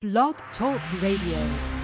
Blog Talk Radio.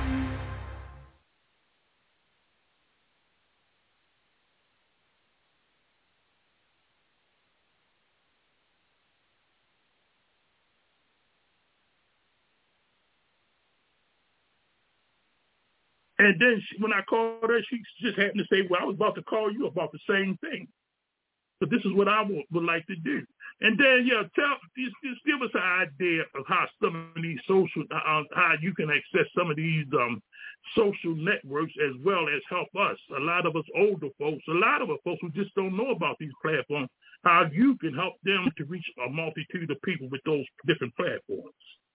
And then when I called her, she just happened to say, well, I was about to call you about the same thing. But this is what I would like to do. And then, just give us an idea of how some of these how you can access some of these social networks as well as help us. A lot of us older folks, a lot of us folks who just don't know about these platforms, how you can help them to reach a multitude of people with those different platforms.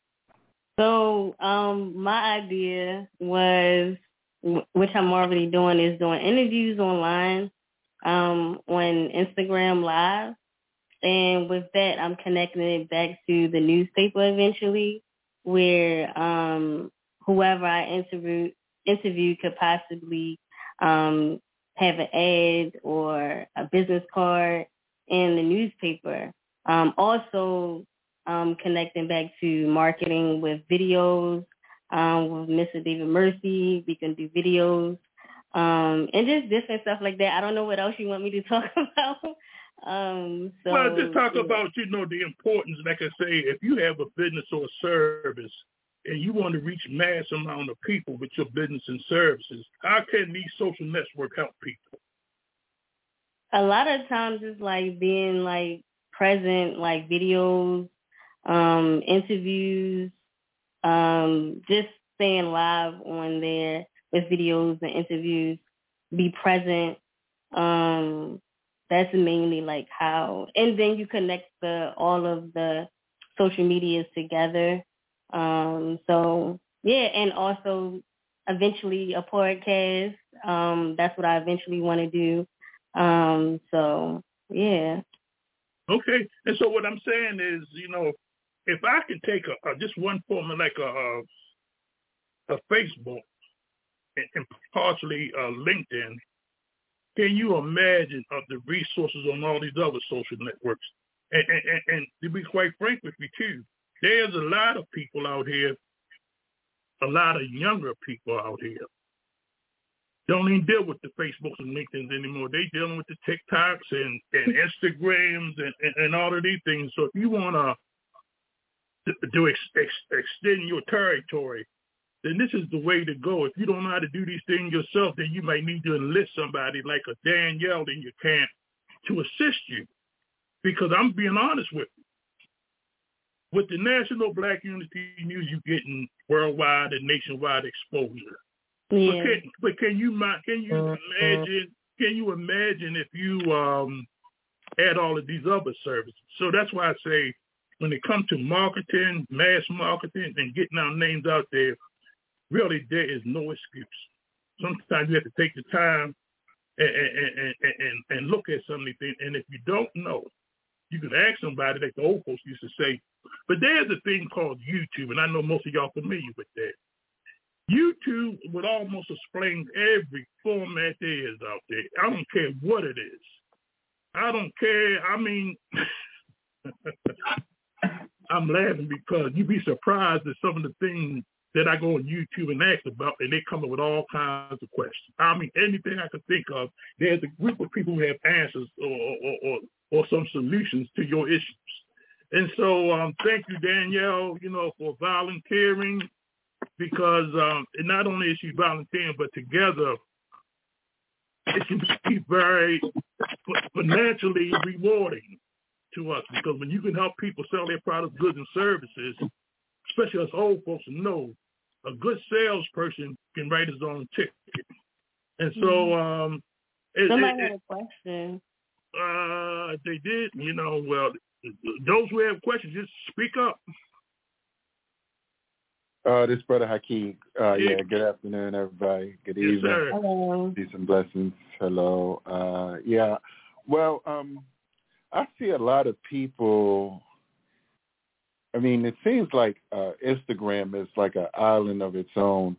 So my idea was, which I'm already doing, is doing interviews online on Instagram Live. And with that, I'm connecting it back to the newspaper eventually, where whoever I interview could possibly have an ad or a business card in the newspaper. Also connecting back to marketing with videos with Mr. David Mercy. We can do videos and just different stuff like that. I don't know what else you want me to talk about. Well, just talk about, the importance, like I say, if you have a business or a service and you want to reach mass amount of people with your business and services, how can these social networks help people? A lot of times it's like being like present, like videos, interviews, just staying live on there with videos and interviews, be present. That's mainly like how, and then you connect all of the social medias together. So yeah, and also eventually a podcast. That's what I eventually want to do. So yeah. Okay, and so what I'm saying is, if I can take just one form of like a Facebook and partially LinkedIn, can you imagine the resources on all these other social networks? And to be quite frank with you too, there's a lot of people out here, a lot of younger people out here, don't even deal with the Facebooks and LinkedIns anymore. They dealing with the TikToks and Instagrams and all of these things. So if you want to extend your territory, then this is the way to go. If you don't know how to do these things yourself, then you might need to enlist somebody like a Danielle in your camp to assist you. Because I'm being honest with you. With the National Black Unity News, you're getting worldwide and nationwide exposure. Yeah. But can you imagine if you add all of these other services? So that's why I say when it comes to marketing, mass marketing, and getting our names out there, really, there is no excuse. Sometimes you have to take the time and look at some of these things. And if you don't know, you can ask somebody, like the old folks used to say. But there's a thing called YouTube, and I know most of y'all familiar with that. YouTube would almost explain every format there is out there. I don't care what it is. I don't care. I mean, I'm laughing because you'd be surprised at some of the things that I go on YouTube and ask about, and they come up with all kinds of questions. I mean, anything I can think of, there's a group of people who have answers or some solutions to your issues. And so thank you, Danielle, for volunteering, because not only is she volunteering, but together it can be very financially rewarding to us, because when you can help people sell their products, goods, and services, especially us old folks know, a good salesperson can write his own ticket. And so somebody had a question. They did, well, those who have questions, just speak up. This brother Hakeem. Yeah, good afternoon, everybody. Good evening. Sir. Hello. Peace and blessings. Hello. Well, I see a lot of people. I mean, it seems like Instagram is like an island of its own.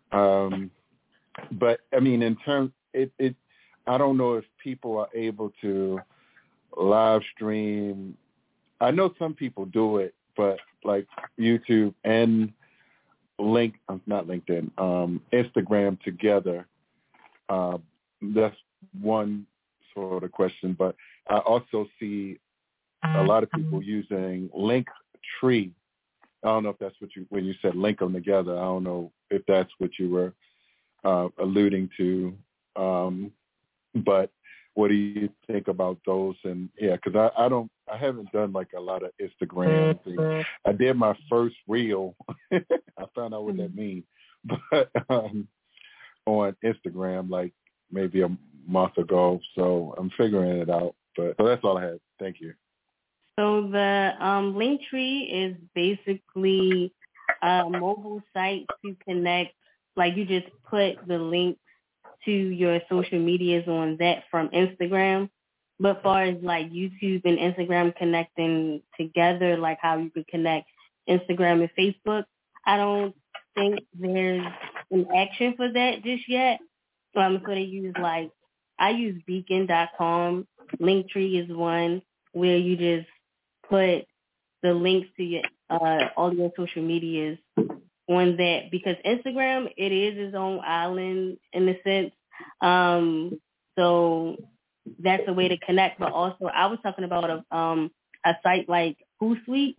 But I mean, in terms, I don't know if people are able to live stream. I know some people do it, but like YouTube and not LinkedIn, Instagram together. That's one sort of question, but I also see a lot of people using Linktree. I don't know if that's when you said link them together, I don't know if that's what you were alluding to. But what do you think about those? And yeah, because I haven't done like a lot of Instagram things. I did my first reel. I found out what that means, but on Instagram, like maybe a month ago. So I'm figuring it out. But so that's all I had. Thank you. So the Linktree is basically a mobile site to connect. Like you just put the link to your social medias on that from Instagram. But as far as like YouTube and Instagram connecting together, like how you could connect Instagram and Facebook, I don't think there's an action for that just yet. So they use I use beacon.com. Linktree is one where you just put the links to your all your social medias on that, because Instagram, it is its own island in a sense. So that's a way to connect. But also, I was talking about a site like Hootsuite,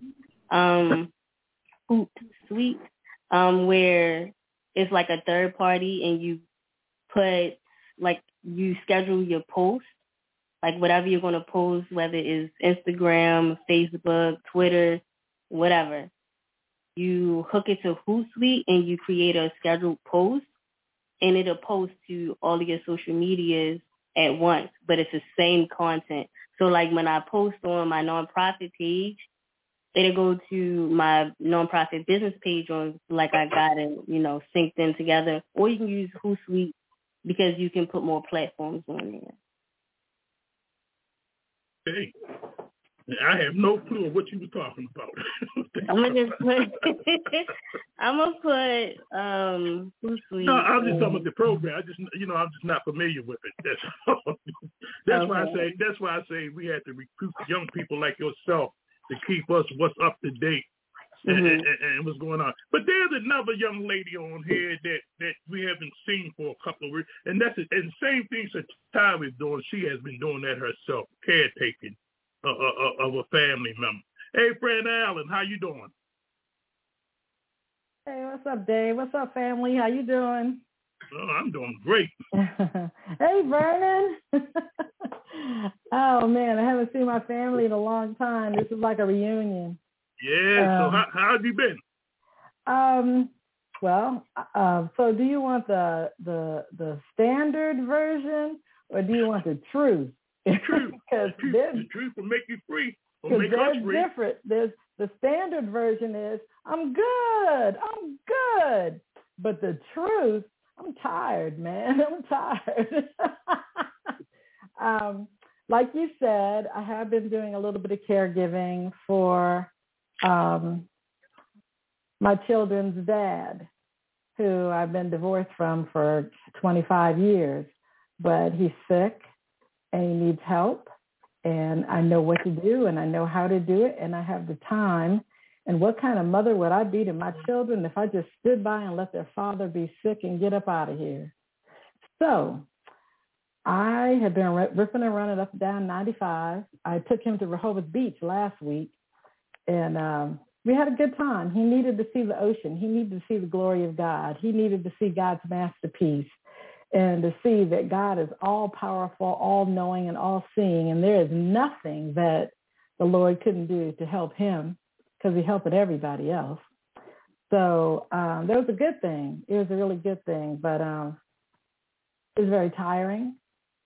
where it's like a third party, and you put you schedule your post, like whatever you're going to post, whether it's Instagram, Facebook, Twitter, whatever. You hook it to Hootsuite and you create a scheduled post, and it'll post to all of your social medias at once, but it's the same content. So like when I post on my nonprofit page, it'll go to my nonprofit business page on I got it, synced in together. Or you can use Hootsuite because you can put more platforms on there. Hey, I have no clue what you were talking about. I'm gonna put Hootsuite. No, I'm just talking about the program. I'm just not familiar with it. That's all. That's why I say we have to recruit young people like yourself to keep us what's up to date and what's going on. But there's another young lady on here that we haven't seen for a couple of weeks, and that's it. And the same thing Ty is doing. She has been doing that herself, caretaking of a family member. Hey, Fran Allen, how you doing? Hey, what's up, Dave? What's up, family? How you doing? Oh, I'm doing great. Hey, Vernon. Oh, man, I haven't seen my family in a long time. This is like a reunion. Yeah, so how have you been? So do you want the standard version, or do you want the truth? Truth. The truth will make you free. Will make us free. Different. There's the standard version is I'm good. But the truth, I'm tired, man. I'm tired. Like you said, I have been doing a little bit of caregiving for my children's dad, who I've been divorced from for 25 years. But he's sick and he needs help. And I know what to do, and I know how to do it, and I have the time. And what kind of mother would I be to my children if I just stood by and let their father be sick and get up out of here? So I have been ripping and running up and down 95. I took him to Rehoboth Beach last week, and we had a good time. He needed to see the ocean. He needed to see the glory of God. He needed to see God's masterpiece, and to see that God is all-powerful, all-knowing, and all-seeing, and there is nothing that the Lord couldn't do to help him, because he helped everybody else. So that was a good thing. It was a really good thing, but it's very tiring.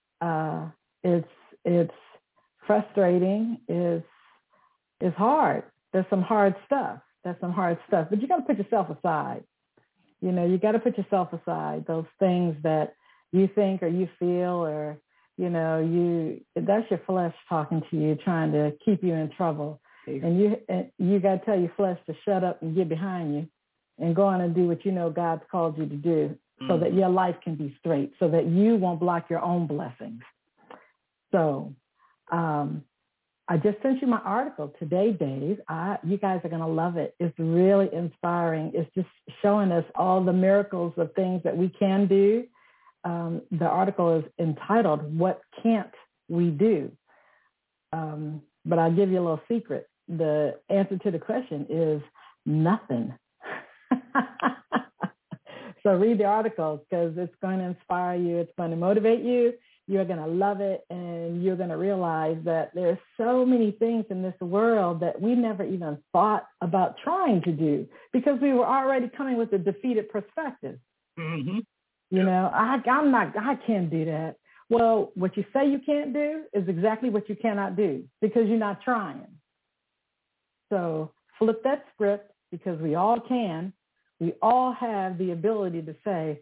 It's frustrating. It's hard. There's some hard stuff. But you got to put yourself aside. You got to put yourself aside, those things that you think or you feel, or, that's your flesh talking to you, trying to keep you in trouble. And you got to tell your flesh to shut up and get behind you and go on and do what you know God's called you to do, so that your life can be straight, so that you won't block your own blessings. So I just sent you my article today, Dave. You guys are going to love it. It's really inspiring. It's just showing us all the miracles of things that we can do. The article is entitled, "What Can't We Do?" But I'll give you a little secret. The answer to the question is nothing. So read the article because it's going to inspire you. It's going to motivate you. You're going to love it, and you're going to realize that there's so many things in this world that we never even thought about trying to do because we were already coming with a defeated perspective. Mm-hmm. You know, I can't do that. Well, what you say you can't do is exactly what you cannot do because you're not trying. So flip that script because we all can. We all have the ability to say,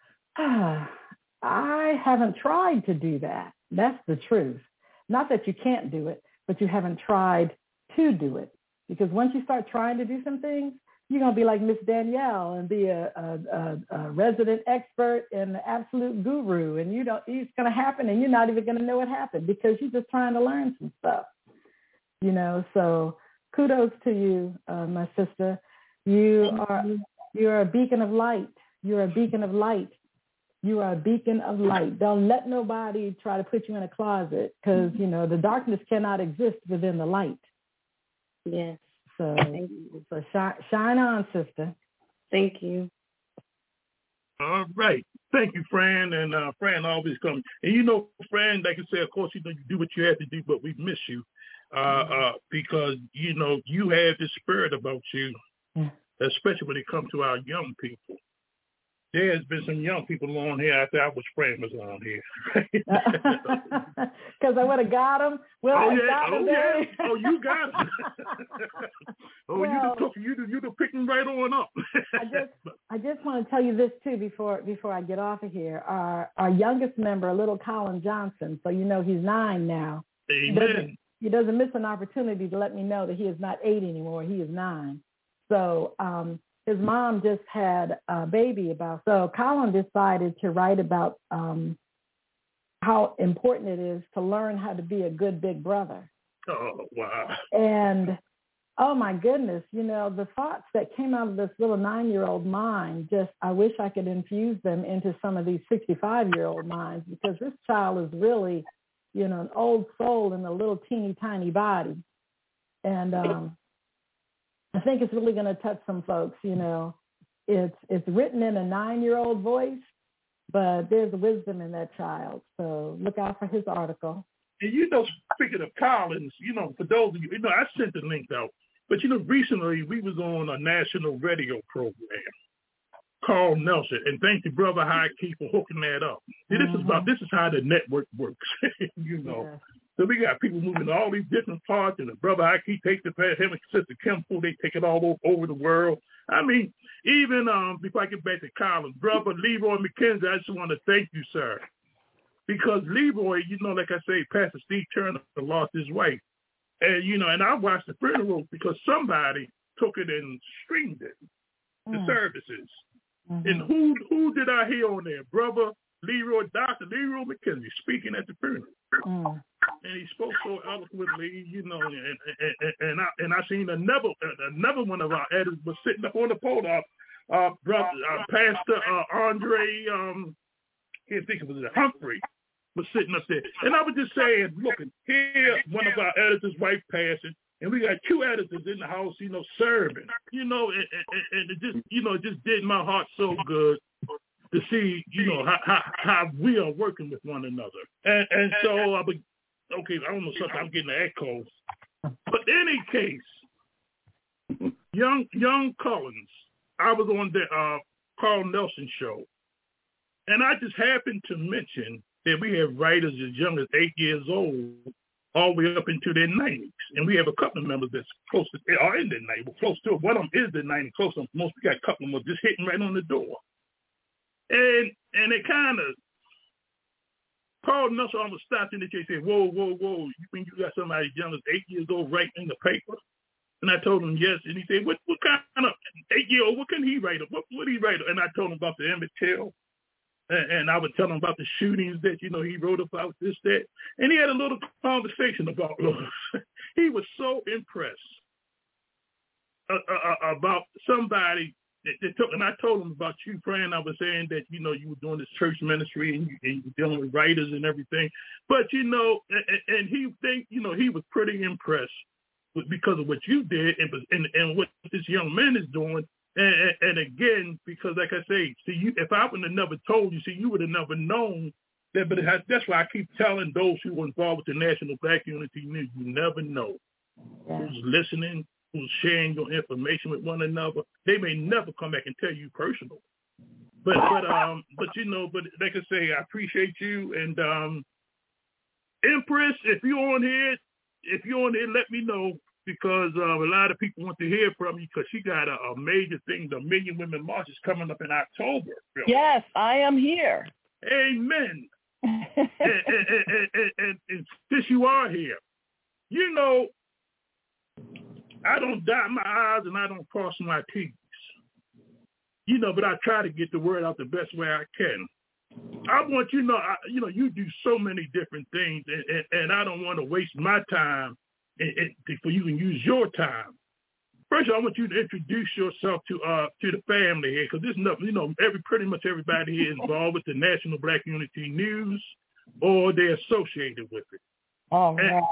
I haven't tried to do that. That's the truth. Not that you can't do it, but you haven't tried to do it. Because once you start trying to do some things, you're going to be like Miss Danielle and be a resident expert and the absolute guru. And it's going to happen and you're not even going to know what happened because you're just trying to learn some stuff. You know, so kudos to you, my sister. You're a beacon of light. You're a beacon of light. You are a beacon of light. Don't let nobody try to put you in a closet because, you know, the darkness cannot exist within the light. Yes. So shine on, sister. Thank you. All right. Thank you, Fran. And Fran always comes. And you know, Fran, like I said, of course, you know, you do what you have to do, but we miss you because, you know, you have this spirit about you, especially when it comes to our young people. There has been some young people on here after I was Fran was on here. Because I would have got them. Well, oh, yeah. Yeah. Oh, you got them. You the picking right on up. I just want to tell you this, too, before I get off of here. Our youngest member, little Colin Johnson, so you know he's 9 now. Amen. He doesn't miss an opportunity to let me know that he is not 8 anymore. He is 9. So his mom just had a baby so Colin decided to write about how important it is to learn how to be a good big brother. Oh, wow. And, oh, my goodness, you know, the thoughts that came out of this little 9-year-old mind, I wish I could infuse them into some of these 65-year-old minds because this child is really, you know, an old soul in a little teeny tiny body. And I think it's really going to touch some folks, you know. It's written in a 9-year-old voice, but there's wisdom in that child. So look out for his article. And, you know, speaking of Collins, you know, for those of you, you know, I sent the link out. But, you know, recently we was on a national radio program called Nelson. And thank you, Brother High Key, for hooking that up. See, this is how the network works, you know. Yeah. So we got people moving to all these different parts, and the Brother High Key takes it past him and Sister Kim Fu, they take it all over the world. I mean, even before I get back to Collins, Brother Leroy McKenzie, I just want to thank you, sir. Because Leroy, you know, like I say, Pastor Steve Turner lost his wife. And, you know, and I watched the funeral because somebody took it and streamed it, the services. Mm-hmm. And who did I hear on there? Brother Leroy, Dr. Leroy McKenzie speaking at the funeral. Mm. And he spoke so eloquently, you know, and I seen another one of our editors was sitting up on the podium, Pastor Andre, can't think of it, Humphrey was sitting up there. And I was just saying, look, here one of our editors' wife passing, and we got 2 editors in the house, you know, serving, you know, and it just, you know, it just did my heart so good to see, you know, how we are working with one another. And so okay, I don't know, something I'm getting an echo. But in any case, young Collins, I was on the Carl Nelson show, and I just happened to mention that we have writers as young as 8 years old all the way up into their 90s. And we have a couple of members that's close to, are in their 90s, close to it. One of them is the 90, close to most. We got a couple of them just hitting right on the door. And they kind of, Carl Nelson almost stopped in the case and said, whoa, you mean you got somebody as young as 8 years old writing in the paper? And I told him yes. And he said, what kind of 8-year-old, what can he write? What he write? And I told him about the Emmett Till. And I would tell him about the shootings that, you know, he wrote about this, that. And he had a little conversation about, he was so impressed about somebody that took, and I told him about you, Fran. I was saying that, you know, you were doing this church ministry and you were dealing with writers and everything. But, you know, and he think, you know, he was pretty impressed because of what you did and what this young man is doing. And again, because like I say, see, you, if I would have never told you, see, you would have never known that. But that's why I keep telling those who were involved with the National Black Unity News, you never know who's listening, who's sharing your information with one another. They may never come back and tell you personal. But you know, but like I say, I appreciate you. And Empress, if you're on here, let me know, because a lot of people want to hear from you, because she got a major thing, the Million Women March is coming up in October. Really. Yes, I am here. Amen. and since you are here, you know, I don't dot my I's and I don't cross my T's. You know, but I try to get the word out the best way I can. I want you to know, you do so many different things, and I don't want to waste my time for you to use your time. First, I want you to introduce yourself to the family here, because there's nothing, you know, pretty much everybody here is involved with the National Black Unity News, or they're associated with it. All right.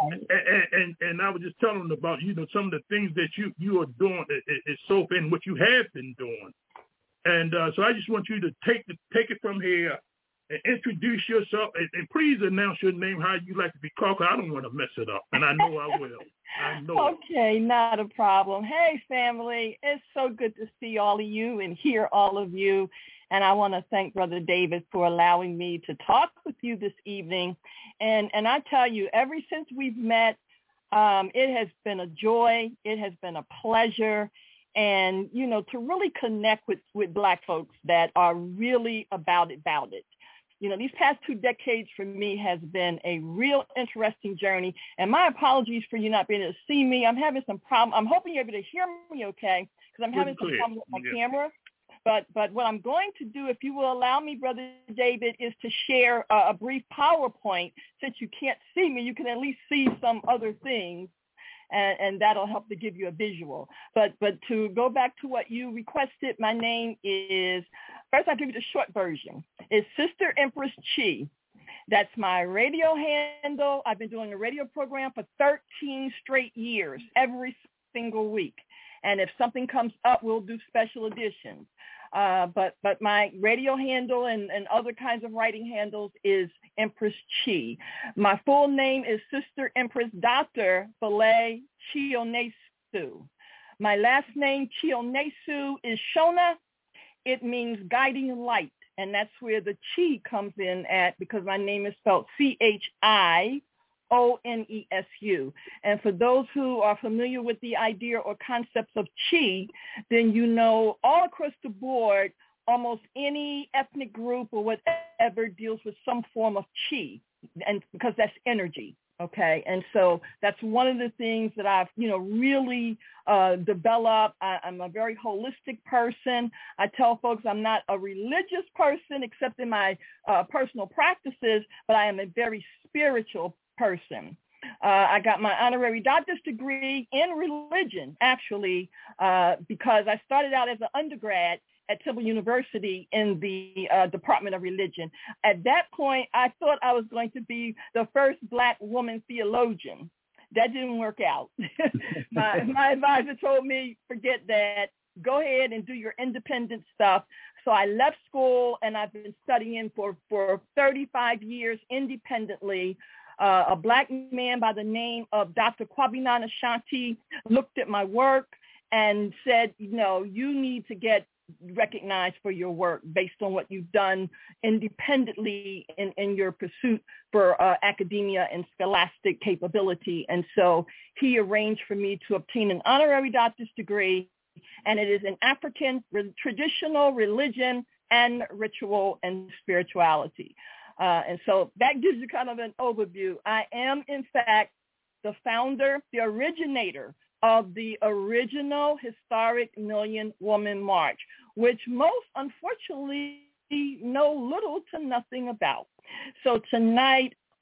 And I was just telling them about, you know, some of the things that you are doing is so and what you have been doing. And so I just want you to take it from here and introduce yourself, and please announce your name, how you like to be called, because I don't want to mess it up, and I know I will. I know. Okay, not a problem. Hey, family, it's so good to see all of you and hear all of you. And I want to thank Brother David for allowing me to talk with you this evening. And I tell you, ever since we've met, it has been a joy. It has been a pleasure. And, you know, to really connect with Black folks that are really about it. You know, these past 2 decades for me has been a real interesting journey. And my apologies for you not being able to see me. I'm having some problem. I'm hoping you're able to hear me okay, because I'm having some problem with my camera. But what I'm going to do, if you will allow me, Brother David, is to share a brief PowerPoint. Since you can't see me, you can at least see some other things, and that'll help to give you a visual. But to go back to what you requested, my name is, first I'll give you the short version. It's Sister Empress Chi. That's my radio handle. I've been doing a radio program for 13 straight years, every single week. And if something comes up, we'll do special editions. But my radio handle and other kinds of writing handles is Empress Chi. My full name is Sister Empress Dr. Philae Chionesu. My last name, Chionesu, is Shona. It means guiding light, and that's where the Chi comes in at, because my name is spelled Chionesu. And for those who are familiar with the idea or concepts of Chi, then you know all across the board, almost any ethnic group or whatever deals with some form of Chi, and because that's energy. Okay, and so that's one of the things that I've, really developed. I'm a very holistic person. I tell folks I'm not a religious person except in my personal practices, but I am a very spiritual person. I got my honorary doctor's degree in religion, actually, because I started out as an undergrad at Temple University in the Department of Religion. At that point, I thought I was going to be the first Black woman theologian. That didn't work out. My advisor told me, forget that. Go ahead and do your independent stuff. So I left school, and I've been studying for 35 years independently. A Black man by the name of Dr. Kwabinan Ashanti looked at my work and said, you need to get recognized for your work based on what you've done independently in your pursuit for academia and scholastic capability. And so he arranged for me to obtain an honorary doctor's degree, and it is in African traditional religion and ritual and spirituality. And so that gives you kind of an overview. I am, in fact, the founder, the originator of the original historic Million Woman March, which most unfortunately know little to nothing about. So tonight,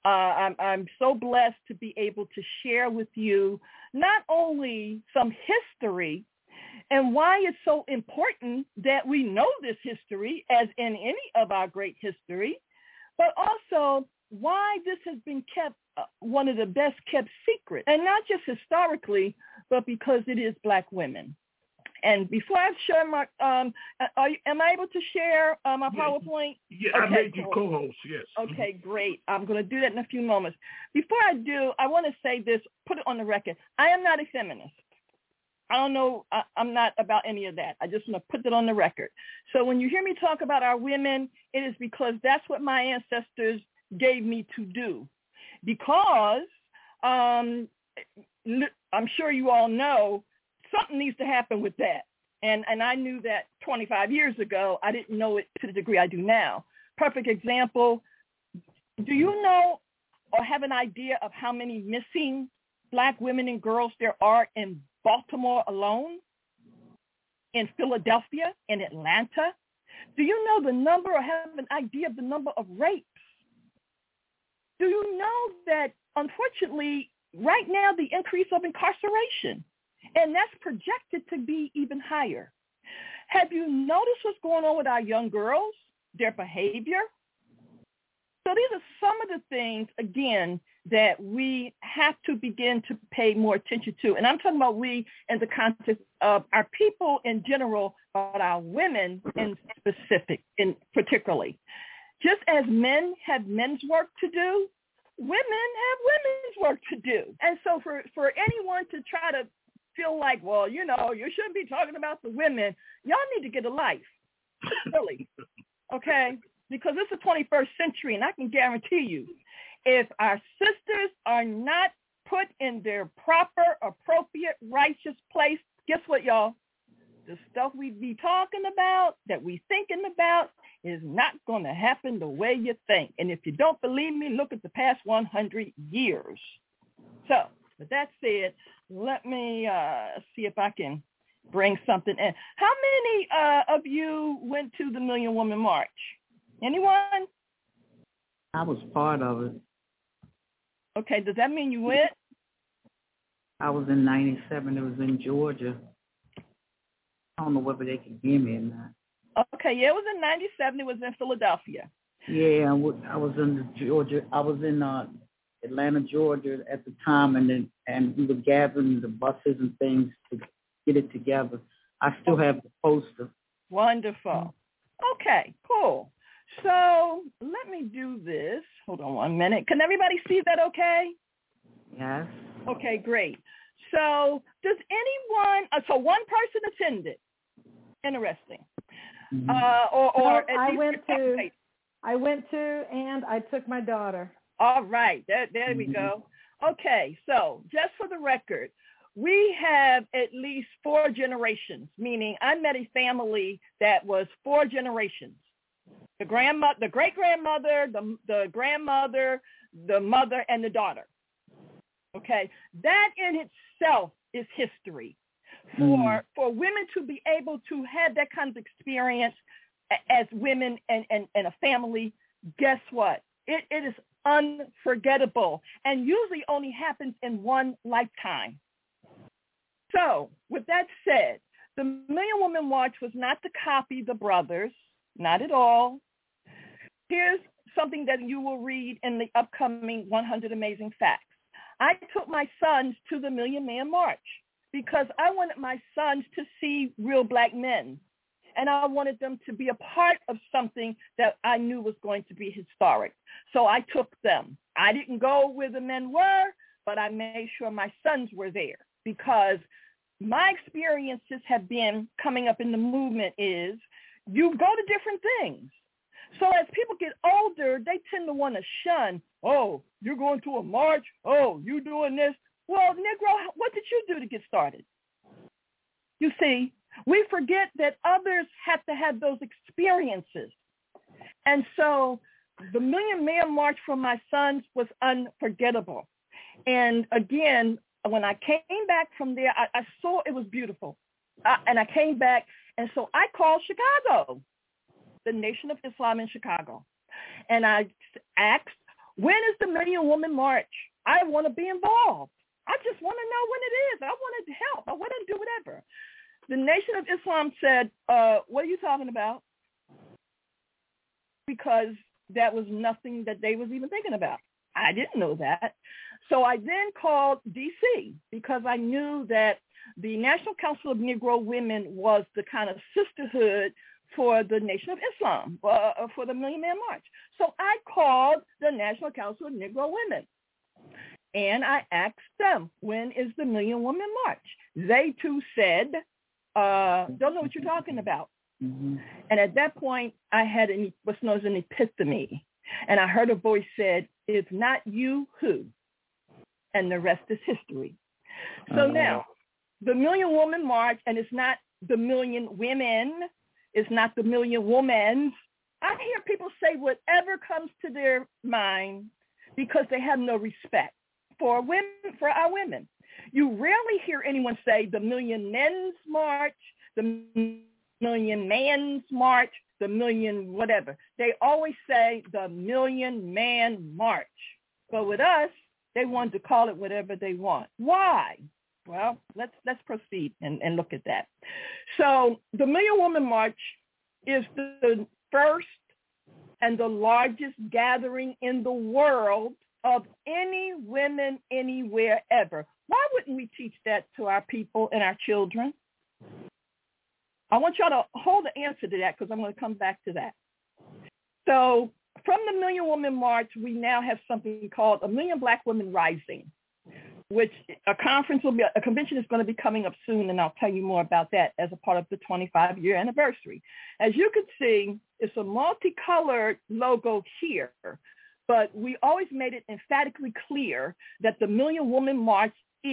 I'm so blessed to be able to share with you not only some history and why it's so important that we know this history, as in any of our great history, but also why this has been kept one of the best kept secrets, and not just historically, but because it is Black women. And before I share my, am I able to share my PowerPoint? Yeah, okay, I made cool. you co-host, yes. Okay, great. I'm going to do that in a few moments. Before I do, I want to say this, put it on the record. I am not a feminist. I don't know. I'm not about any of that. I just want to put that on the record. So when you hear me talk about our women, it is because that's what my ancestors gave me to do. Because I'm sure you all know something needs to happen with that. And I knew that 25 years ago. I didn't know it to the degree I do now. Perfect example. Do you know or have an idea of how many missing Black women and girls there are in Baltimore alone, in Philadelphia, in Atlanta? Do you know the number or have an idea of the number of rapes? Do you know that, unfortunately, right now the increase of incarceration, and that's projected to be even higher? Have you noticed what's going on with our young girls, their behavior? So these are some of the things, again, that we have to begin to pay more attention to. And I'm talking about we in the context of our people in general, but our women in specific, in particularly. Just as men have men's work to do, women have women's work to do. And so for anyone to try to feel like, well, you know, you shouldn't be talking about the women, y'all need to get a life, really, okay? Because it's the 21st century, and I can guarantee you, if our sisters are not put in their proper, appropriate, righteous place, guess what, y'all? The stuff we be talking about, that we thinking about, is not going to happen the way you think. And if you don't believe me, look at the past 100 years. So, with that said, let me see if I can bring something in. How many of you went to the Million Woman March? Anyone? I was part of it. Okay, does that mean you went? I was in 97. It was in Georgia. I don't know whether they could hear me or not. Okay, yeah, it was in 97. It was in Philadelphia. Yeah, I was in Georgia. I was in Atlanta, Georgia at the time, and we were gathering the buses and things to get it together. I still have the poster. Wonderful. Okay, cool. So let me do this. Hold on 1 minute. Can everybody see that okay? Yes. Okay, great. So does anyone, so one person attended. Interesting. Mm-hmm. I went to, and I took my daughter. All right. There we go. Okay. So just for the record, we have at least 4 generations, meaning I met a family that was 4 generations. The grandmother, the great-grandmother, the grandmother, the mother, and the daughter. Okay. That in itself is history. For women to be able to have that kind of experience as women and a family, guess what? It is unforgettable and usually only happens in one lifetime. So with that said, the Million Woman March was not to copy the brothers, not at all. Here's something that you will read in the upcoming 100 Amazing Facts. I took my sons to the Million Man March because I wanted my sons to see real Black men. And I wanted them to be a part of something that I knew was going to be historic. So I took them. I didn't go where the men were, but I made sure my sons were there because my experiences have been coming up in the movement is you go to different things. So as people get older, they tend to want to shun, oh, you're going to a march? Oh, you doing this? Well, Negro, what did you do to get started? You see, we forget that others have to have those experiences. And so the Million Man March for my sons was unforgettable. And again, when I came back from there, I saw it was beautiful. And I came back, and so I called Chicago, the Nation of Islam in Chicago. And I asked, When is the Million Woman March? I want to be involved. I just want to know when it is. I want to help. I want to do whatever. The Nation of Islam said, what are you talking about? Because that was nothing that they was even thinking about. I didn't know that. So I then called D.C. because I knew that the National Council of Negro Women was the kind of sisterhood for the Nation of Islam, for the Million Man March. So I called the National Council of Negro Women, and I asked them, when is the Million Woman March? They too said, don't know what you're talking about. Mm-hmm. And at that point, I had what's known as an epiphany. And I heard a voice said, if not you, who? And the rest is history. So now, the Million Woman March, and it's not the million women, it's not the million women. I hear people say whatever comes to their mind because they have no respect for women, for our women. You rarely hear anyone say the Million Men's March, the Million Man's March, the million whatever. They always say the Million Man March. But with us, they wanted to call it whatever they want. Why? Well, let's proceed and look at that. So the Million Woman March is the first and the largest gathering in the world of any women anywhere ever. Why wouldn't we teach that to our people and our children? I want y'all to hold the answer to that because I'm going to come back to that. So from the Million Woman March, we now have something called a Million Black Women Rising, which a convention is going to be coming up soon, and I'll tell you more about that as a part of the 25-year anniversary. As you can see, it's a multicolored logo here, but we always made it emphatically clear that the Million Woman March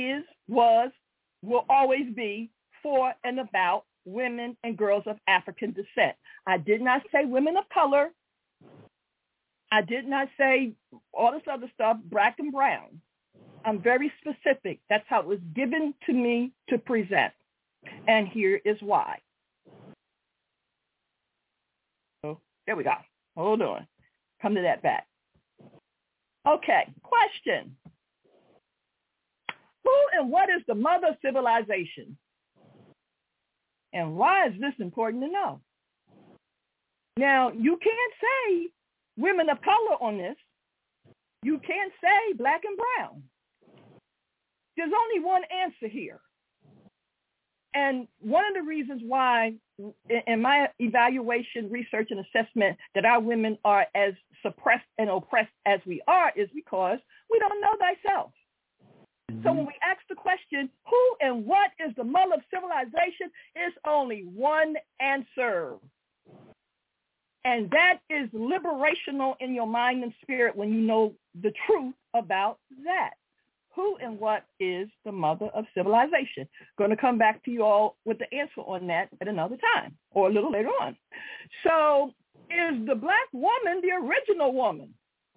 will always be for and about women and girls of African descent. I did not say women of color. I did not say all this other stuff, black and brown. I'm very specific. That's how it was given to me to present. And here is why. So there we go. Hold on. Come to that back. Okay, question. Who and what is the mother of civilization? And why is this important to know? Now, you can't say women of color on this. You can't say black and brown. There's only one answer here. And one of the reasons why, in my evaluation, research, and assessment, that our women are as suppressed and oppressed as we are is because we don't know thyself. So when we ask the question, who and what is the mother of civilization, it's only one answer. And that is liberational in your mind and spirit when you know the truth about that. Who and what is the mother of civilization? Going to come back to you all with the answer on that at another time or a little later on. So is the black woman the original woman?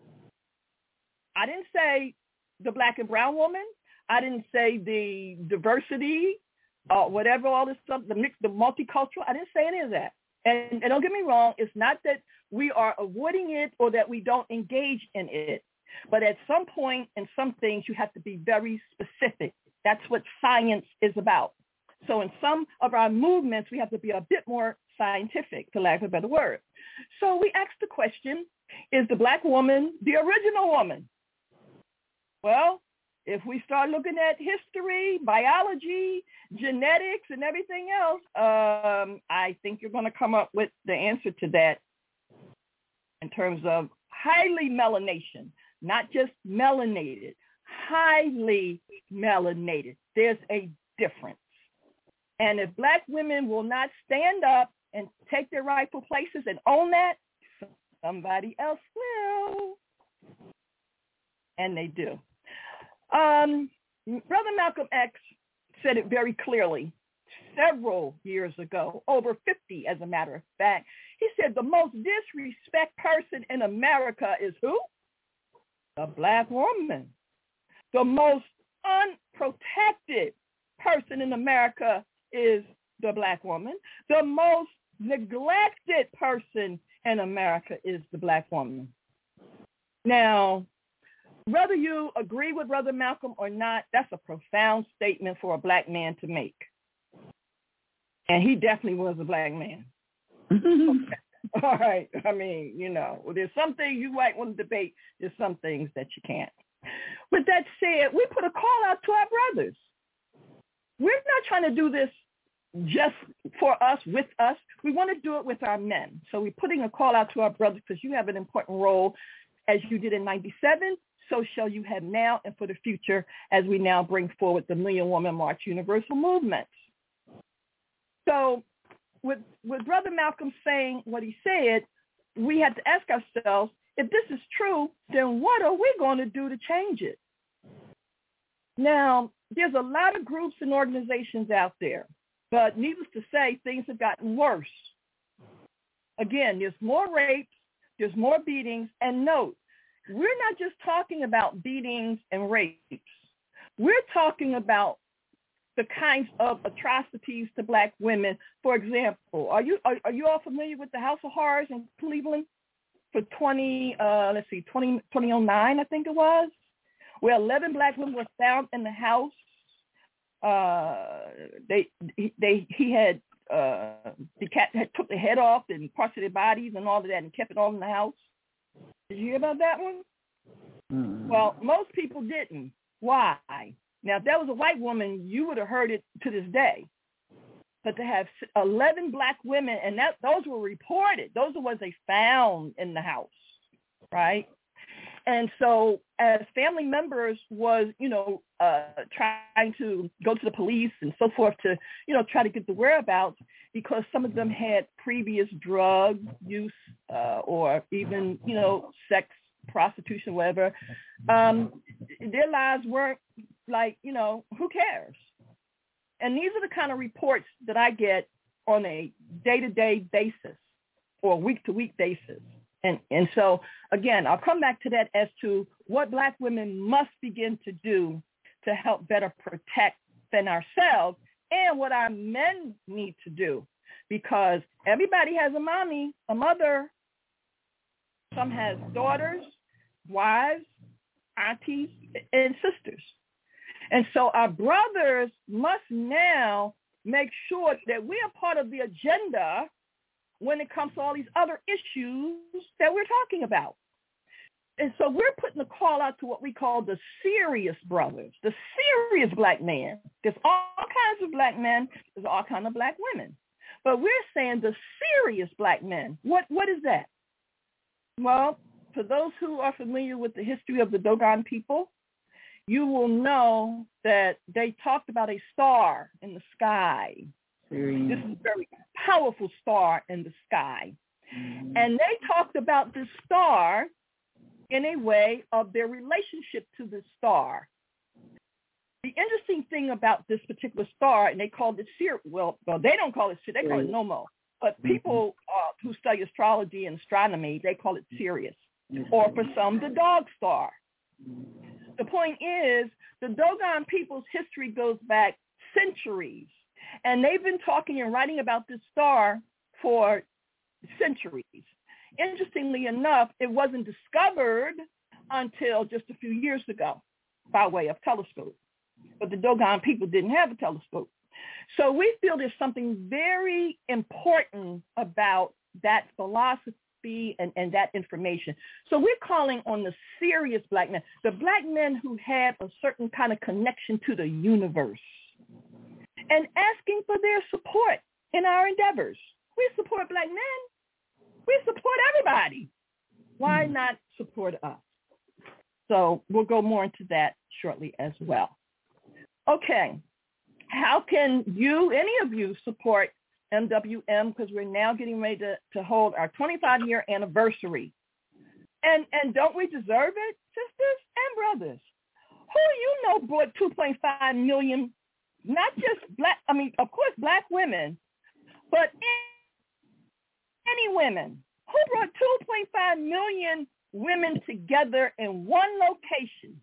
I didn't say the black and brown woman. I didn't say the diversity, whatever, all this stuff, the mix, the multicultural. I didn't say any of that. And don't get me wrong, it's not that we are avoiding it or that we don't engage in it. But at some point in some things, you have to be very specific. That's what science is about. So in some of our movements, we have to be a bit more scientific, for lack of a better word. So we asked the question, is the black woman the original woman? Well, if we start looking at history, biology, genetics, and everything else, I think you're going to come up with the answer to that in terms of highly melanation, not just melanated, highly melanated. There's a difference. And if black women will not stand up and take their rightful places and own that, somebody else will. And they do. Brother Malcolm X said it very clearly several years ago, over 50 as a matter of fact. He said the most disrespected person in America is who? The black woman. The most unprotected person in America is the black woman. The most neglected person in America is the black woman. Now, whether you agree with Brother Malcolm or not, that's a profound statement for a black man to make. And he definitely was a black man. Okay. All right. I mean, there's some things you might want to debate. There's some things that you can't. With that said, we put a call out to our brothers. We're not trying to do this just for us, with us. We want to do it with our men. So we're putting a call out to our brothers because you have an important role as you did in 97. So shall you have now and for the future as we now bring forward the Million Woman March Universal Movement. So with Brother Malcolm saying what he said, we had to ask ourselves, if this is true, then what are we going to do to change it? Now, there's a lot of groups and organizations out there, but needless to say, things have gotten worse. Again, there's more rapes, there's more beatings, and note, we're not just talking about beatings and rapes. We're talking about the kinds of atrocities to black women. For example, are you all familiar with the House of Horrors in Cleveland for 2009, I think it was, where 11 black women were found in the house. The cat had took the head off and parts of their bodies and all of that and kept it all in the house. Did you hear about that one? Mm-hmm. Well, most people didn't. Why? Now, if that was a white woman, you would have heard it to this day. But to have 11 black women, and those were reported. Those are ones they found in the house, right? And so as family members was, trying to go to the police and so forth to, try to get the whereabouts, because some of them had previous drug use or even, sex, prostitution, whatever, their lives weren't like, who cares? And these are the kind of reports that I get on a day-to-day basis or week-to-week basis. And so, again, I'll come back to that as to what black women must begin to do to help better protect ourselves and what our men need to do. Because everybody has a mommy, a mother. Some has daughters, wives, aunties, and sisters. And so our brothers must now make sure that we are part of the agenda when it comes to all these other issues that we're talking about. And so we're putting a call out to what we call the serious brothers, the serious black man. There's all kinds of black men. There's all kinds of black women. But we're saying the serious black men. What is that? Well, for those who are familiar with the history of the Dogon people, you will know that they talked about a star in the sky. This is a very powerful star in the sky. And they talked about this star in a way of their relationship to the star. The interesting thing about this particular star, and they called it Sirius. Well, they don't call it Sirius, they call it Nomo. But people who study astrology and astronomy, they call it Sirius. Or for some, the dog star. The point is, the Dogon people's history goes back centuries. And they've been talking and writing about this star for centuries. Interestingly enough, it wasn't discovered until just a few years ago by way of telescope. But the Dogon people didn't have a telescope. So we feel there's something very important about that philosophy and that information. So we're calling on the serious black men, the black men who have a certain kind of connection to the universe, and asking for their support in our endeavors. We support black men. We support everybody. Why not support us? So we'll go more into that shortly as well. Okay. How can you, any of you, support MWM? Because we're now getting ready to hold our 25-year anniversary. And don't we deserve it, sisters and brothers? Who you know brought 2.5 million, not just black, of course, black women, but any women, who brought 2.5 million women together in one location?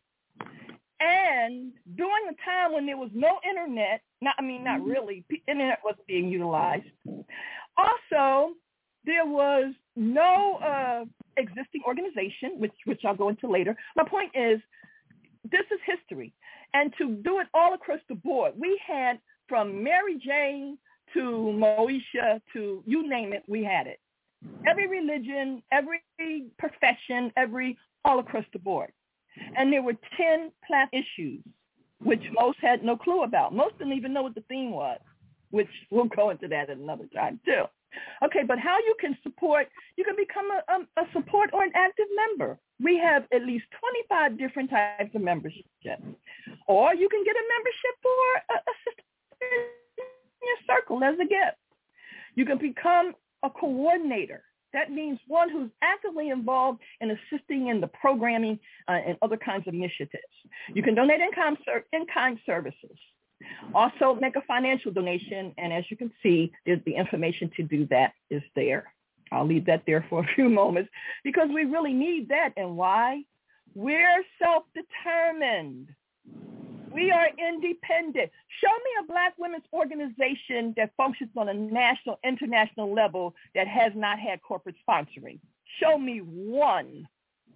And during a time when there was no internet, not really, internet wasn't being utilized. Also, there was no existing organization, which I'll go into later. My point is, this is history. And to do it all across the board, we had from Mary Jane to Moesha to you name it, we had it. Every religion, every profession, all across the board. And there were 10 plat issues, which most had no clue about. Most didn't even know what the theme was, which we'll go into that at another time too. Okay, but how you can support, you can become a support or an active member. We have at least 25 different types of membership. Or you can get a membership for a sister in your circle as a gift. You can become a coordinator. That means one who's actively involved in assisting in the programming and other kinds of initiatives. You can donate in-kind services. Also make a financial donation, and as you can see, there's the information to do that is there. I'll leave that there for a few moments because we really need that. And why? We're self-determined. We are independent. Show me a Black women's organization that functions on a national, international level that has not had corporate sponsoring. Show me one.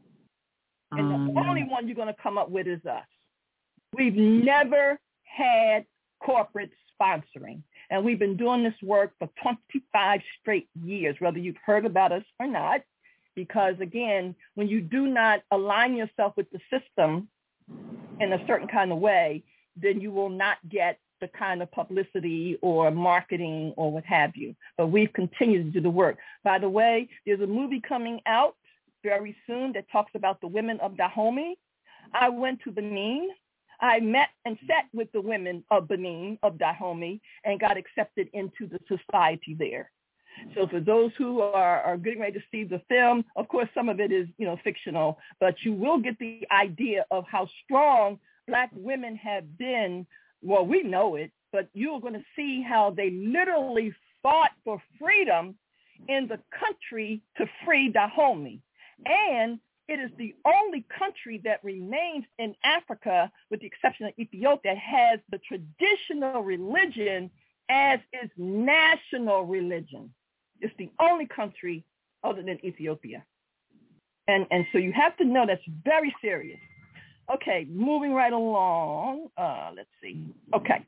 And the only one you're going to come up with is us. We've never had corporate sponsoring. And we've been doing this work for 25 straight years, whether you've heard about us or not. Because, again, when you do not align yourself with the system in a certain kind of way, then you will not get the kind of publicity or marketing or what have you. But we've continued to do the work. By the way, there's a movie coming out very soon that talks about the women of Dahomey. I went to Benin. I met and sat with the women of Benin, of Dahomey, and got accepted into the society there. So for those who are getting ready to see the film, of course, some of it is, fictional, but you will get the idea of how strong Black women have been. Well, we know it, but you're going to see how they literally fought for freedom in the country to free Dahomey. And it is the only country that remains in Africa, with the exception of Ethiopia, that has the traditional religion as its national religion. It's the only country other than Ethiopia. And so you have to know that's very serious. Okay, moving right along. Let's see. Okay.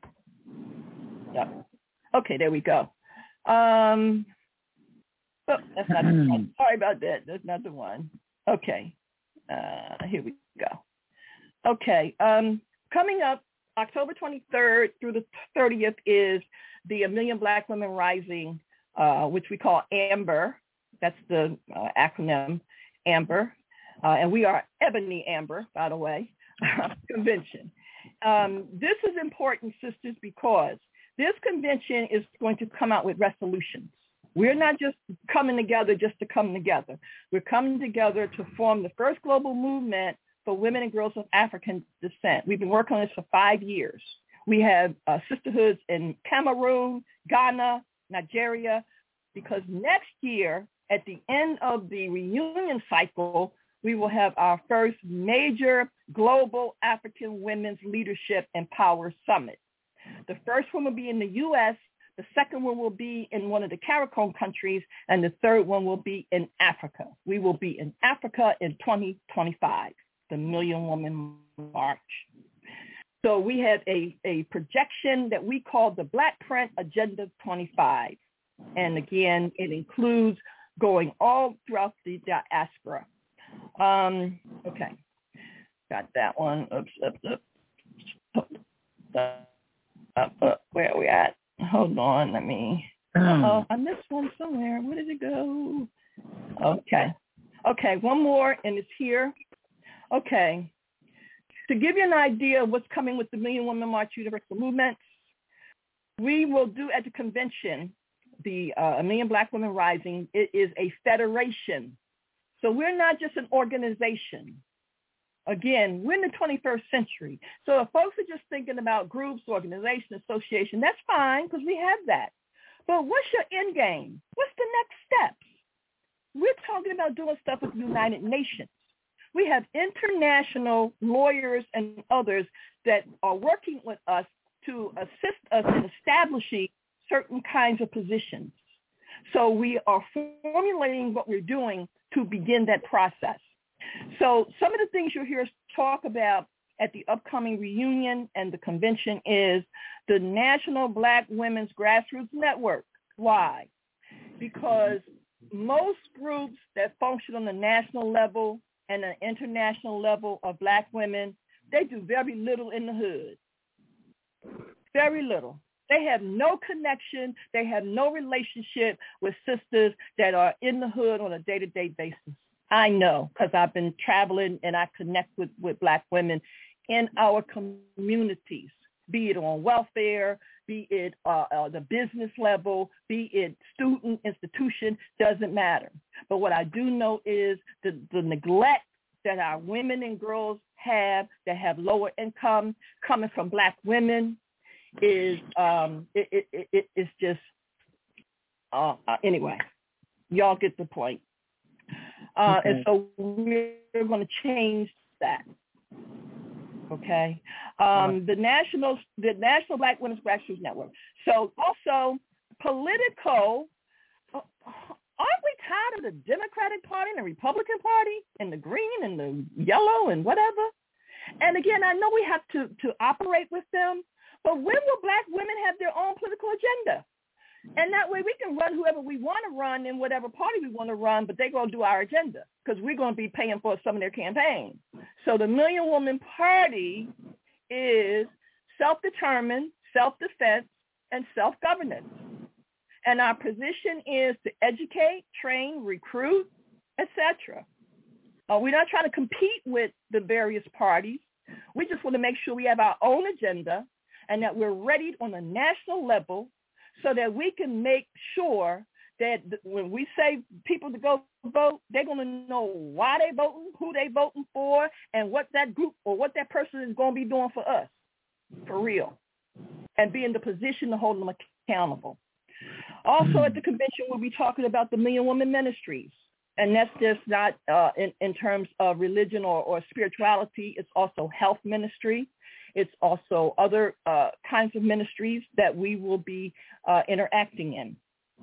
Yep. Okay, there we go. Oh, that's not the one. Sorry about that. That's not the one. Okay. Here we go. Okay. Coming up, October 23rd through the 30th is the A Million Black Women Rising, which we call AMBER. That's the acronym, AMBER. And we are Ebony Amber, by the way, convention. This is important, sisters, because this convention is going to come out with resolutions. We're not just coming together just to come together. We're coming together to form the first global movement for women and girls of African descent. We've been working on this for 5 years. We have sisterhoods in Cameroon, Ghana, Nigeria, because next year, at the end of the reunion cycle, we will have our first major global African Women's Leadership and Power Summit. The first one will be in the U.S., the second one will be in one of the CARICOM countries, and the third one will be in Africa. We will be in Africa in 2025, the Million Woman March. So we have a projection that we call the Black Print Agenda 25. And again, it includes going all throughout the diaspora. Okay, got that one. Where are we at? Hold on, let me. I missed one somewhere. Where did it go? Okay, one more, and it's here. Okay, to give you an idea of what's coming with the Million Women March Universal Movement, we will do at the convention the A Million Black Women Rising. It is a federation. So we're not just an organization. Again, we're in the 21st century. So if folks are just thinking about groups, organization, association, that's fine because we have that. But what's your end game? What's the next steps? We're talking about doing stuff with the United Nations. We have international lawyers and others that are working with us to assist us in establishing certain kinds of positions. So we are formulating what we're doing to begin that process. So some of the things you'll hear us talk about at the upcoming reunion and the convention is the National Black Women's Grassroots Network. Why? Because most groups that function on the national level and the international level of Black women, they do very little in the hood. Very little. They have no connection. They have no relationship with sisters that are in the hood on a day-to-day basis. I know because I've been traveling and I connect with Black women in our communities, be it on welfare, be it the business level, be it student institution, doesn't matter. But what I do know is the neglect that our women and girls have that have lower income coming from Black women is it's just anyway, y'all get the point. Okay. And so we're going to change that. Okay. The National Black Women's Grassroots Network. So also political. Aren't we tired of the Democratic Party and the Republican Party and the green and the yellow and whatever? And again, I know we have to operate with them, but when will Black women have their own political agenda? And that way we can run whoever we want to run in whatever party we want to run, but they're going to do our agenda because we're going to be paying for some of their campaign. So the Million Woman Party is self-determined, self-defense, and self-governance. And our position is to educate, train, recruit, etc. We're not trying to compete with the various parties. We just want to make sure we have our own agenda and that we're ready on a national level so that we can make sure that when we say people to go vote, they're going to know why they voting, who they voting for, and what that group or what that person is going to be doing for us, for real, and be in the position to hold them accountable. Also at the convention, we'll be talking about the Million Woman Ministries. And that's just not in terms of religion or spirituality. It's also health ministry. It's also other kinds of ministries that we will be interacting in.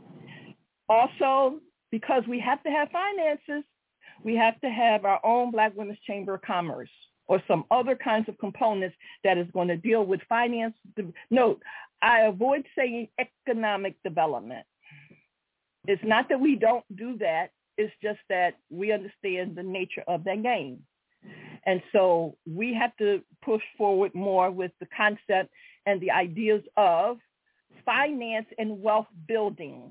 Also, because we have to have finances, we have to have our own Black Women's Chamber of Commerce or some other kinds of components that is going to deal with finance. Note, I avoid saying economic development. It's not that we don't do that. It's just that we understand the nature of that game. And so we have to push forward more with the concept and the ideas of finance and wealth building.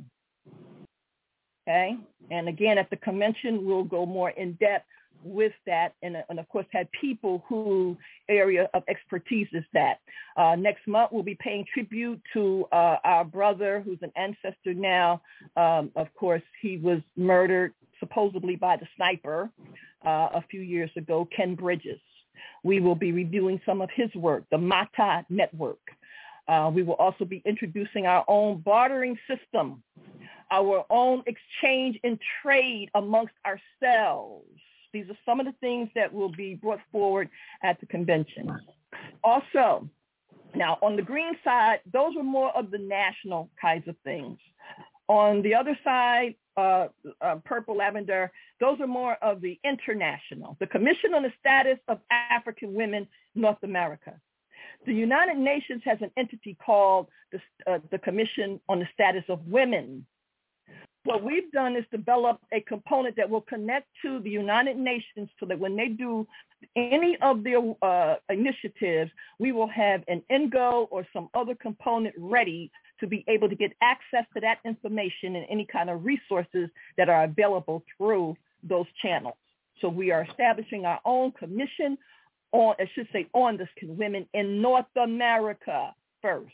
Okay? And again, at the convention, we'll go more in depth with that and of course, have people whose area of expertise is that. Next month, we'll be paying tribute to our brother who's an ancestor now. Of course, he was murdered supposedly by the sniper a few years ago, Ken Bridges. We will be reviewing some of his work, the Mata Network. We will also be introducing our own bartering system, our own exchange and trade amongst ourselves. These are some of the things that will be brought forward at the convention. Also, now on the green side, those are more of the national kinds of things. On the other side, purple, lavender, those are more of the international, the Commission on the Status of African Women, North America. The United Nations has an entity called the Commission on the Status of Women. What we've done is develop a component that will connect to the United Nations so that when they do any of their initiatives, we will have an INGO or some other component ready to be able to get access to that information and any kind of resources that are available through those channels. So we are establishing our own commission on the women in North America first.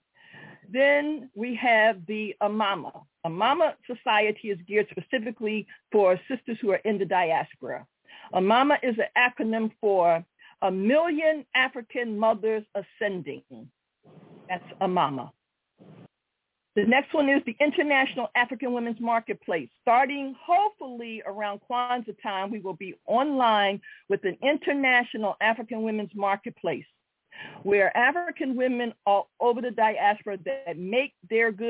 Then we have the AMAMA. AMAMA Society is geared specifically for sisters who are in the diaspora. AMAMA is an acronym for A Million African Mothers Ascending. That's AMAMA. The next one is the International African Women's Marketplace. Starting hopefully around Kwanzaa time, we will be online with an International African Women's Marketplace, where African women all over the diaspora that make their goods,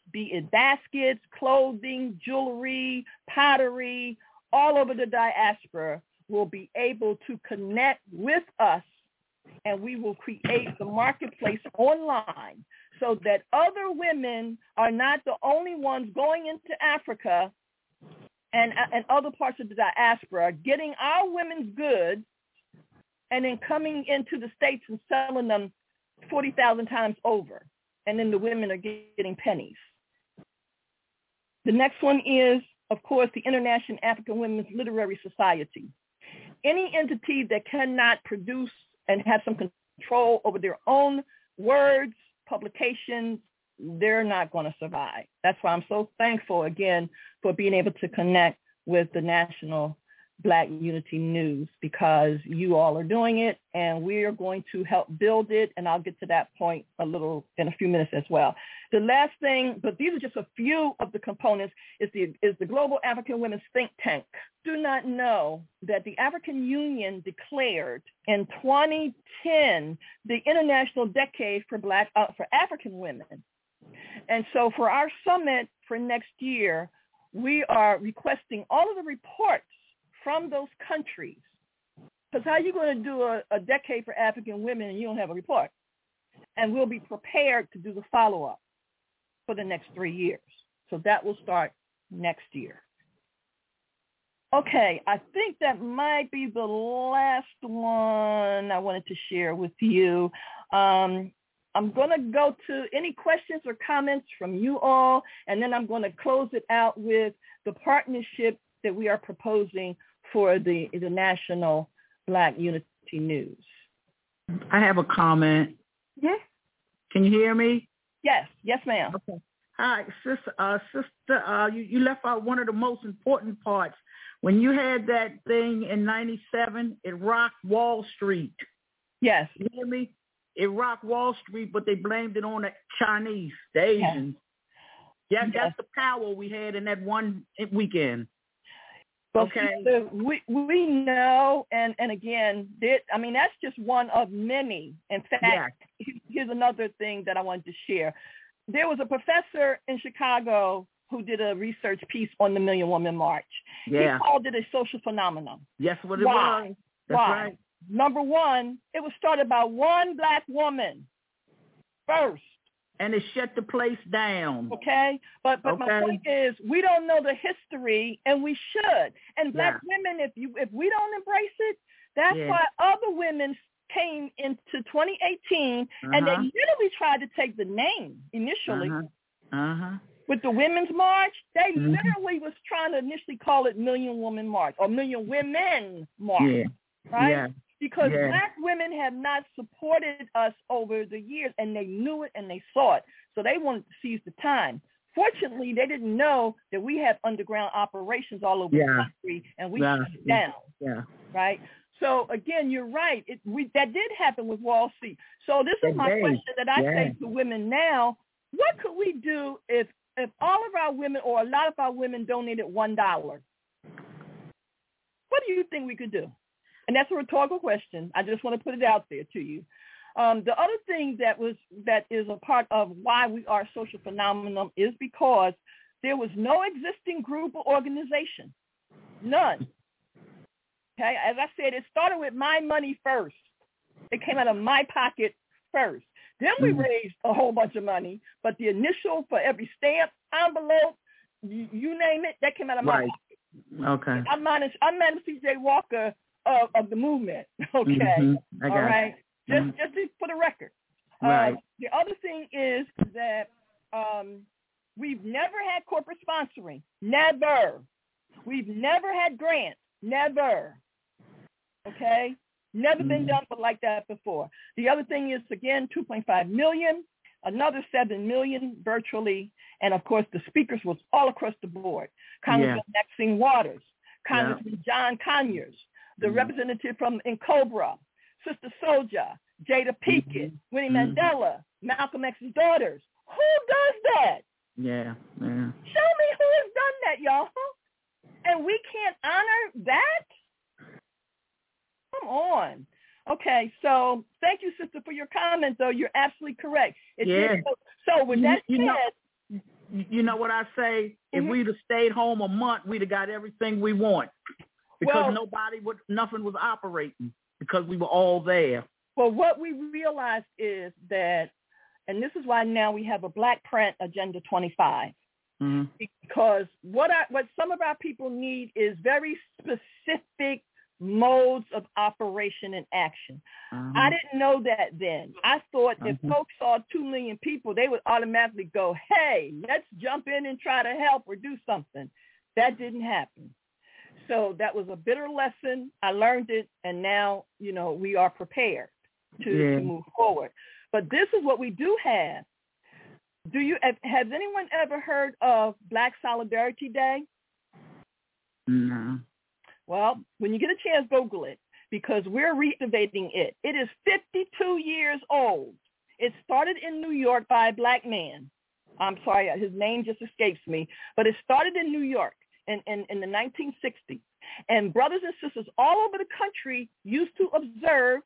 be it baskets, clothing, jewelry, pottery, all over the diaspora, will be able to connect with us, and we will create the marketplace online so that other women are not the only ones going into Africa and other parts of the diaspora, getting our women's goods and then coming into the States and selling them 40,000 times over. And then the women are getting pennies. The next one is, of course, the International African Women's Literary Society. Any entity that cannot produce and have some control over their own words, publications, they're not going to survive. That's why I'm so thankful, again, for being able to connect with the National Black Unity News, because you all are doing it, and we are going to help build it, and I'll get to that point in a few minutes as well. The last thing, but these are just a few of the components, is the Global African Women's Think Tank. Do not know that the African Union declared in 2010 the International Decade for African Women. And so for our summit for next year, we are requesting all of the reports from those countries. Because how are you going to do a decade for African women and you don't have a report? And we'll be prepared to do the follow-up for the next 3 years. So that will start next year. Okay, I think that might be the last one I wanted to share with you. I'm going to go to any questions or comments from you all, and then I'm going to close it out with the partnership that we are proposing for the National Black Unity News. I have a comment. Yes. Can you hear me? Yes, ma'am. Okay. Hi, sister. You left out one of the most important parts. When you had that thing in '97, it rocked Wall Street. Yes. You hear me? It rocked Wall Street, but they blamed it on the Chinese, the Asians. Yes. That's the power we had in that one weekend. Okay. So we know, and again, that's just one of many. In fact, Here's another thing that I wanted to share. There was a professor in Chicago who did a research piece on the Million Woman March. Yeah. He called it a social phenomenon. Yes, what it Why? was. That's Why? right. Number one, it was started by one black woman first. And it shut the place down. Okay? But my point is, we don't know the history, and we should. And black women, if we don't embrace it, that's why other women came into 2018, and they literally tried to take the name initially. With the Women's March, they literally was trying to initially call it Million Woman March or Million Women March, right? Yeah. Because black women have not supported us over the years, and they knew it and they saw it. So they wanted to seize the time. Fortunately, they didn't know that we have underground operations all over the country, and we shut it down. Yeah. Right? So, again, you're right. That did happen with Wall Street. So this is my question that I say to women now. What could we do if all of our women or a lot of our women donated $1? What do you think we could do? And that's a rhetorical question. I just want to put it out there to you. The other thing that is a part of why we are a social phenomenon is because there was no existing group or organization. None. Okay? As I said, it started with my money first. It came out of my pocket first. Then we raised a whole bunch of money, but the initial for every stamp, envelope, you name it, that came out of my pocket. Okay. I'm Madam C.J. Walker of the movement. Okay. All right. Just for the record. Right. The other thing is that we've never had corporate sponsoring. Never. We've never had grants. Never. Okay. Never been done like that before. The other thing is, again, 2.5 million, another 7 million virtually, and, of course, the speakers was all across the board. Congressman Maxine Waters, Congressman John Conyers, the representative from Cobra, Sister Souljah, Jada Pinkett, Winnie Mandela, Malcolm X's daughters. Who does that? Yeah. Show me who has done that, y'all. And we can't honor that? Come on. Okay, so thank you, sister, for your comment, though. You're absolutely correct. So with that said, You know what I say? If we'd have stayed home a month, we'd have got everything we want because nothing was operating because we were all there. Well, what we realized is that, and this is why now we have a Black Print Agenda 25. Because what some of our people need is very specific modes of operation and action. I didn't know that then. I thought if folks saw 2 million people, they would automatically go, hey, let's jump in and try to help or do something. That didn't happen. So that was a bitter lesson. I learned it, and now, we are prepared to move forward. But this is what we do have. Has anyone ever heard of Black Solidarity Day? No. Well, when you get a chance, Google it because we're reactivating it. It is 52 years old. It started in New York by a Black man. I'm sorry, his name just escapes me, but it started in New York in the 1960s. And brothers and sisters all over the country used to observe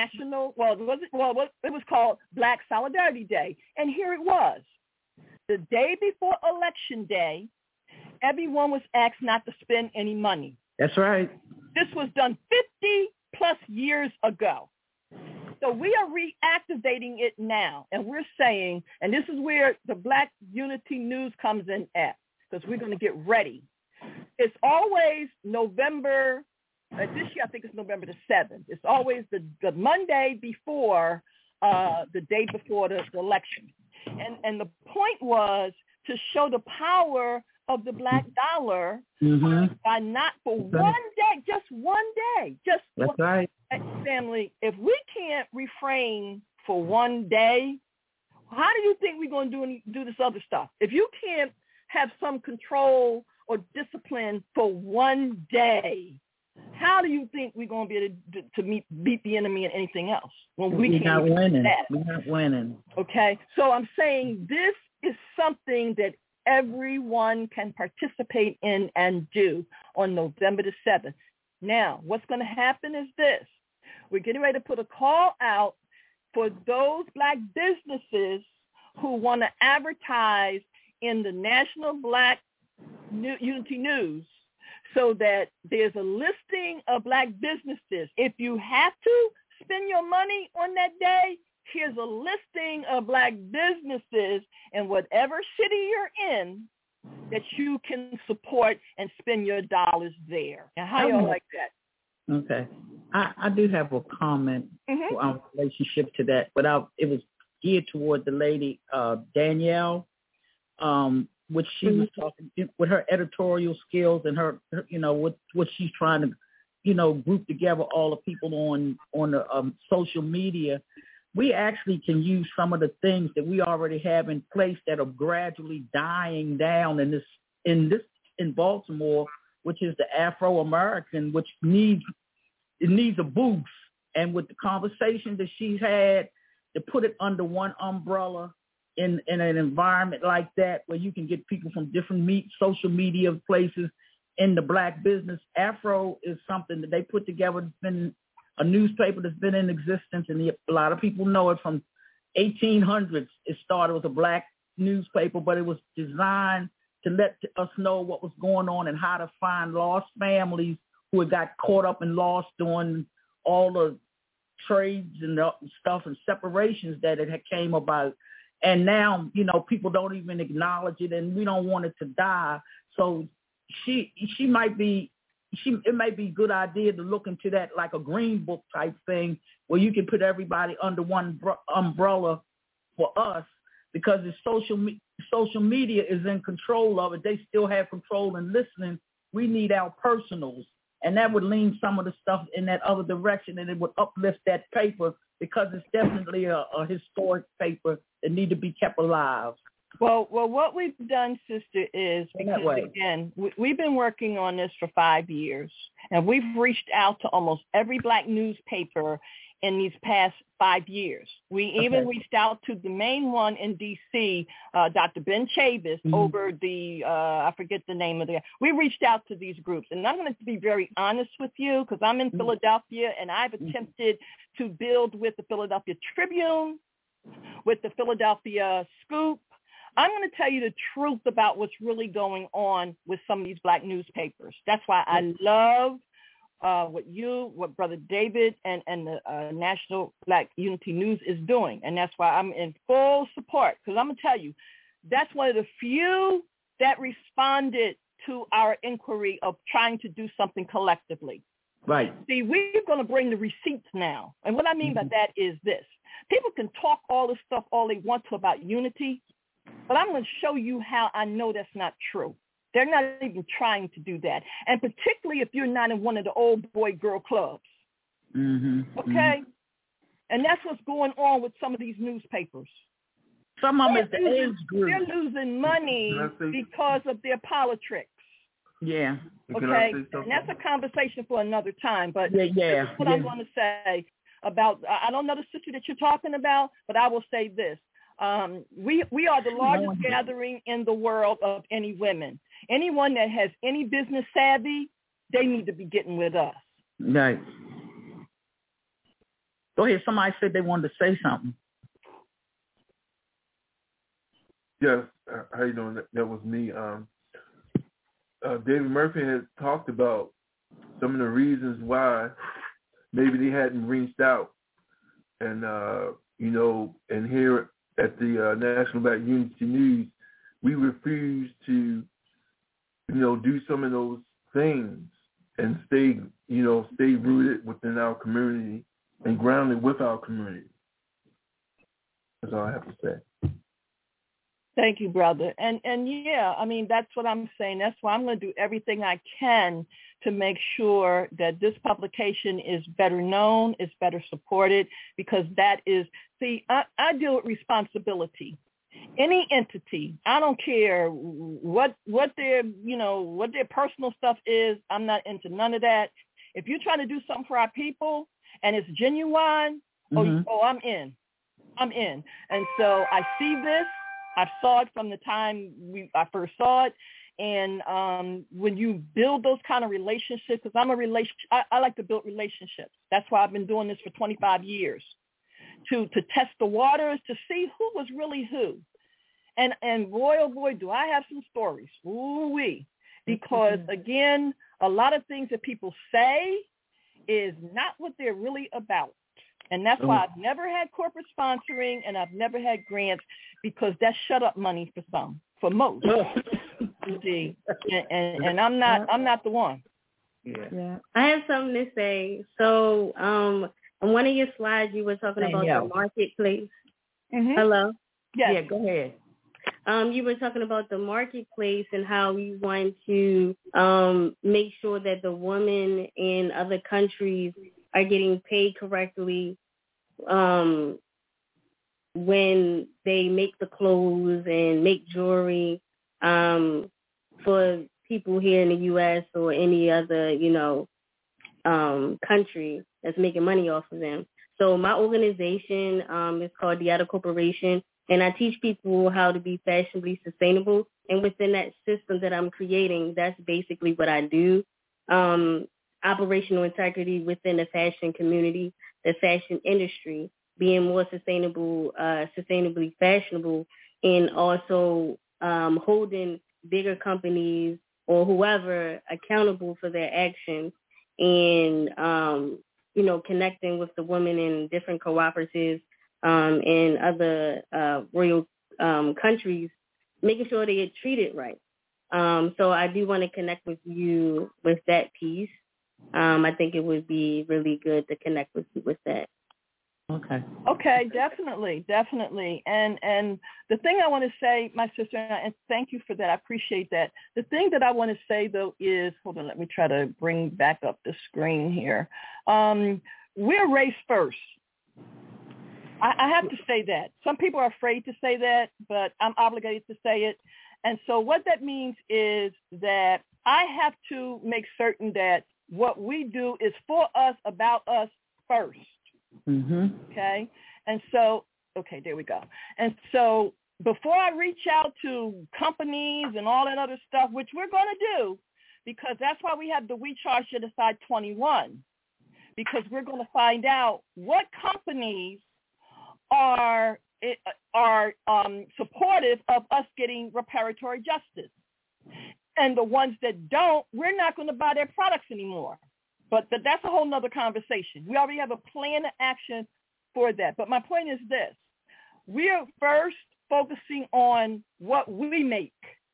it was called Black Solidarity Day. And here it was. The day before Election Day, everyone was asked not to spend any money. That's right. This was done 50 plus years ago. So we are reactivating it now. And we're saying, and this is where the Black Unity News comes in at, because we're going to get ready. It's always November. This year, I think it's November the 7th. It's always the Monday before the day before the election. And the point was to show the power of the Black dollar by not for one day, just one day. That's right. Family, if we can't refrain for one day, how do you think we're going to do this other stuff? If you can't have some control or discipline for one day, how do you think we're going to be able to beat the enemy and anything else when we can't winning? That? We're not winning. Okay, so I'm saying this is something that everyone can participate in and do on November the 7th. Now, what's going to happen is this. We're getting ready to put a call out for those Black businesses who want to advertise in the National Black Unity News, so that there's a listing of Black businesses. If you have to spend your money on that day, here's a listing of Black businesses in whatever city you're in that you can support and spend your dollars there. And how y'all like that? Okay. I do have a comment on relationship to that, but it was geared toward the lady, Danielle, which she was talking with her editorial skills and her what she's trying to, group together all the people on the social media. We actually can use some of the things that we already have in place that are gradually dying down in Baltimore, which is the Afro-American, which needs a boost. And with the conversation that she's had, to put it under one umbrella in an environment like that where you can get people from different social media places in the Black business. Afro is something that they put together. It's been a newspaper that's been in existence, and a lot of people know it from 1800s. It started with a Black newspaper, but it was designed to let us know what was going on and how to find lost families who had got caught up and lost during all the trades and stuff and separations that it had came about. And now, people don't even acknowledge it, and we don't want it to die. So it might be a good idea to look into that, like a green book type thing, where you can put everybody under one umbrella for us, because the social media is in control of it. They still have control and listening. We need our personals, and that would lean some of the stuff in that other direction, and it would uplift that paper, because it's definitely a historic paper that need to be kept alive. Well, what we've done, sister, is, because, again, we've been working on this for 5 years, and we've reached out to almost every Black newspaper in these past 5 years. We even reached out to the main one in D.C., Dr. Ben Chavis, over the, I forget the name of the, we reached out to these groups. And I'm going to be very honest with you, because I'm in Philadelphia, and I've attempted to build with the Philadelphia Tribune, with the Philadelphia Scoop, I'm going to tell you the truth about what's really going on with some of these black newspapers. That's why I love what Brother David and the National Black Unity News is doing. And that's why I'm in full support, because I'm going to tell you, that's one of the few that responded to our inquiry of trying to do something collectively. Right. See, we're going to bring the receipts now. And what I mean by that is this. People can talk all this stuff all they want to about unity, but I'm going to show you how I know that's not true. They're not even trying to do that. And particularly if you're not in one of the old boy girl clubs. Okay? And that's what's going on with some of these newspapers. Some of them is the age group. They're losing money because of their politics. Yeah. Okay? And that's a conversation for another time. But that's what I'm going to say about, I don't know the sister that you're talking about, but I will say this. We are the largest gathering in the world of any women. Anyone that has any business savvy, they need to be getting with us. Right. Go ahead. Somebody said they wanted to say something. Yes. How you doing? That was me. David Murphy had talked about some of the reasons why maybe they hadn't reached out. And, and here at the National Black Unity News, we refuse to, do some of those things and stay rooted within our community and grounded with our community. That's all I have to say. Thank you, brother. And yeah, I mean, that's what I'm saying. That's why I'm going to do everything I can to make sure that this publication is better known, is better supported, because that is, see, I deal with responsibility. Any entity, I don't care what their, what their personal stuff is. I'm not into none of that. If you're trying to do something for our people and it's genuine, I'm in. And so I see this. I saw it from the time I first saw it. And when you build those kind of relationships, because I like to build relationships. That's why I've been doing this for 25 years, to test the waters, to see who was really who. And boy, oh boy, do I have some stories. Ooh-wee. Because, again, a lot of things that people say is not what they're really about. And that's why I've never had corporate sponsoring and I've never had grants, because that's shut up money for most. See, and I'm not the one. Yeah. I have something to say. So on one of your slides, you were talking about the marketplace. Hello? Yes. Yeah, go ahead. You were talking about the marketplace and how you want to make sure that the women in other countries are getting paid correctly when they make the clothes and make jewelry for people here in the U.S. or any other, country that's making money off of them. So my organization is called the Outer Corporation, and I teach people how to be fashionably sustainable. And within that system that I'm creating, that's basically what I do. Operational integrity within the fashion community, the fashion industry, being more sustainable, sustainably fashionable, and also holding bigger companies or whoever accountable for their actions, and connecting with the women in different cooperatives in other royal countries, making sure they get treated right. So I do want to connect with you with that piece. I think it would be really good to connect with you with that. Okay, definitely. And the thing I want to say, my sister, and thank you for that, I appreciate that. The thing that I want to say, though, is, hold on, let me try to bring back up the screen here. We're race first. I have to say that. Some people are afraid to say that, but I'm obligated to say it. And so what that means is that I have to make certain that what we do is for us, about us first. Okay? And so, okay, there we go. And so before I reach out to companies and all that other stuff, which we're going to do, because that's why we have the We Charge Genocide 21, because we're going to find out what companies are are supportive of us getting reparatory justice. And the ones that don't, we're not going to buy their products anymore. But that's a whole nother conversation. We already have a plan of action for that. But my point is this. We are first focusing on what we make,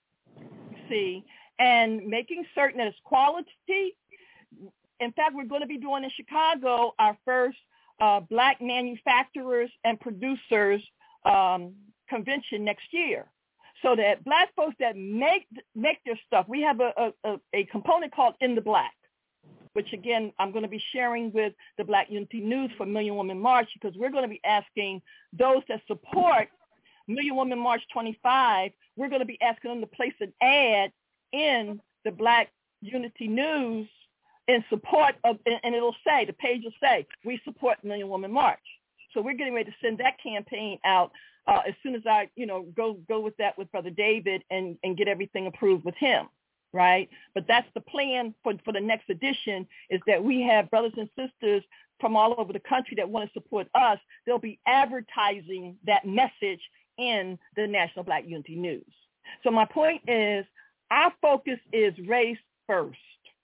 see, and making certain that it's quality. In fact, we're going to be doing in Chicago our first Black manufacturers and producers convention next year. So that Black folks that make their stuff, we have a component called In the Black, which, again, I'm going to be sharing with the Black Unity News for Million Woman March, because we're going to be asking those that support Million Woman March 25, we're going to be asking them to place an ad in the Black Unity News in support of, and it'll say, the page will say, we support Million Woman March. So we're getting ready to send that campaign out as soon as I, go with that with Brother David and get everything approved with him, right? But that's the plan for the next edition, is that we have brothers and sisters from all over the country that want to support us. They'll be advertising that message in the National Black Unity News. So my point is, our focus is race first,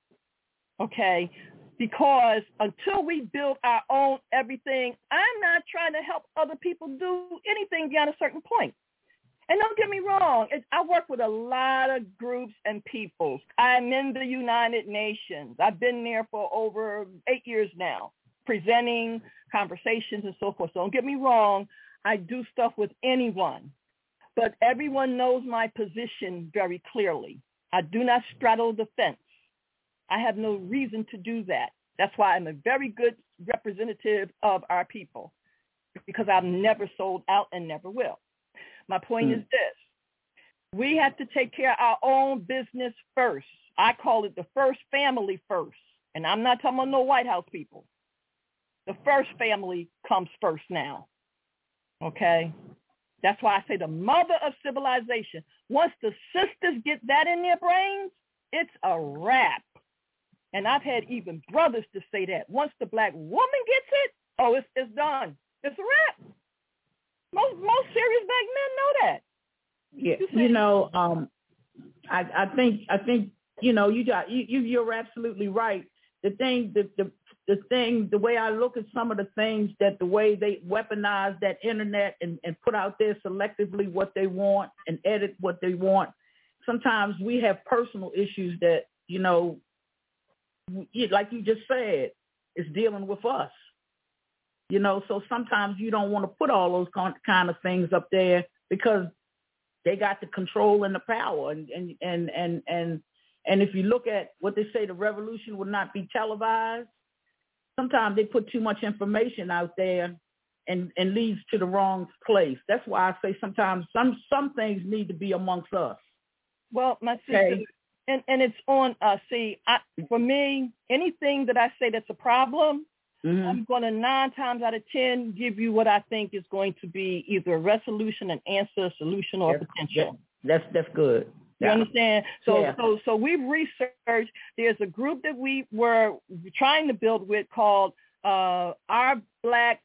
okay? Because until we build our own everything, I'm not trying to help other people do anything beyond a certain point. And don't get me wrong, I work with a lot of groups and peoples. I'm in the United Nations. I've been there for over 8 years now, presenting conversations and so forth. So don't get me wrong, I do stuff with anyone. But everyone knows my position very clearly. I do not straddle the fence. I have no reason to do that. That's why I'm a very good representative of our people, because I've never sold out and never will. My point is this. We have to take care of our own business first. I call it the first family first. And I'm not talking about no White House people. The first family comes first now. Okay? That's why I say the mother of civilization. Once the sisters get that in their brains, it's a wrap. And I've had even brothers to say that. Once the Black woman gets it, it's done. It's a wrap. Most serious Black men know that. Yeah, I think you're absolutely right. The way I look at some of the things, that the way they weaponize that internet and put out there selectively what they want and edit what they want. Sometimes we have personal issues that, like you just said, is dealing with us. So sometimes you don't want to put all those kind of things up there because they got the control and the power. And if you look at what they say, the revolution will not be televised. Sometimes they put too much information out there and leads to the wrong place. That's why I say sometimes some things need to be amongst us. Well, my sister, and it's on us. See, for me, anything that I say that's a problem, I'm going to 9 times out of 10 give you what I think is going to be either a resolution, an answer, a solution, or a potential. That's good. You understand? So we've researched. There's a group that we were trying to build with called Our Black.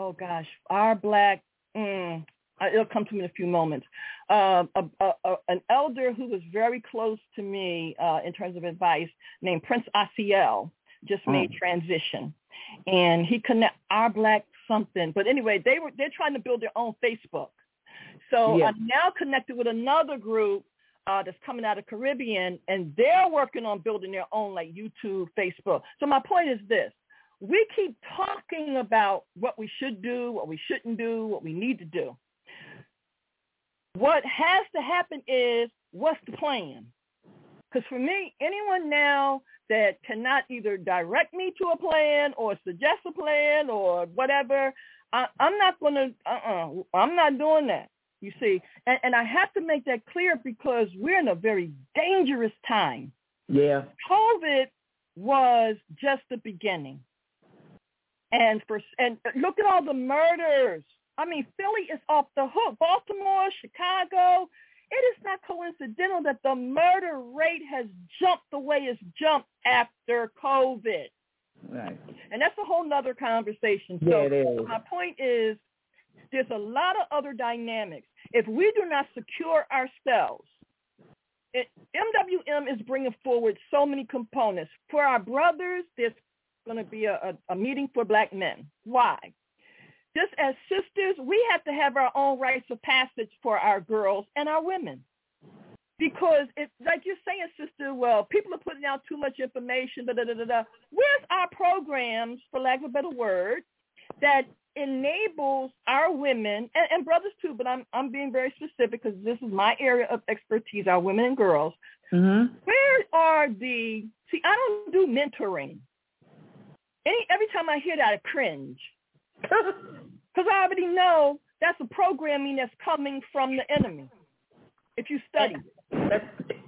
It'll come to me in a few moments. An elder who was very close to me in terms of advice, named Prince Asiel, just made transition, and he connect Our Black something. But anyway, they're trying to build their own Facebook. So I'm now connected with another group that's coming out of Caribbean, and they're working on building their own, like, YouTube, Facebook. So my point is this. We keep talking about what we should do, what we shouldn't do, what we need to do. What has to happen is, what's the plan? Because for me, anyone now that cannot either direct me to a plan or suggest a plan or whatever, I'm not going to, I'm not doing that. You see, and I have to make that clear because we're in a very dangerous time. Yeah. COVID was just the beginning. And look at all the murders. I mean, Philly is off the hook. Baltimore, Chicago. It is not coincidental that the murder rate has jumped the way it's jumped after COVID. Right. And that's a whole nother conversation. Yeah, So it is. my point is, there's a lot of other dynamics. If we do not secure ourselves, MWM is bringing forward so many components. For our brothers, there's going to be a meeting for black men. Why? Just as sisters, we have to have our own rites of passage for our girls and our women. Because it's like you're saying, sister, well, people are putting out too much information, Where's our programs, for lack of a better word, that enables our women and brothers too, but I'm being very specific because this is my area of expertise, our women and girls. Mm-hmm. Where are I don't do mentoring. Every time I hear that, I cringe. Because I already know that's a programming that's coming from the enemy, if you study it.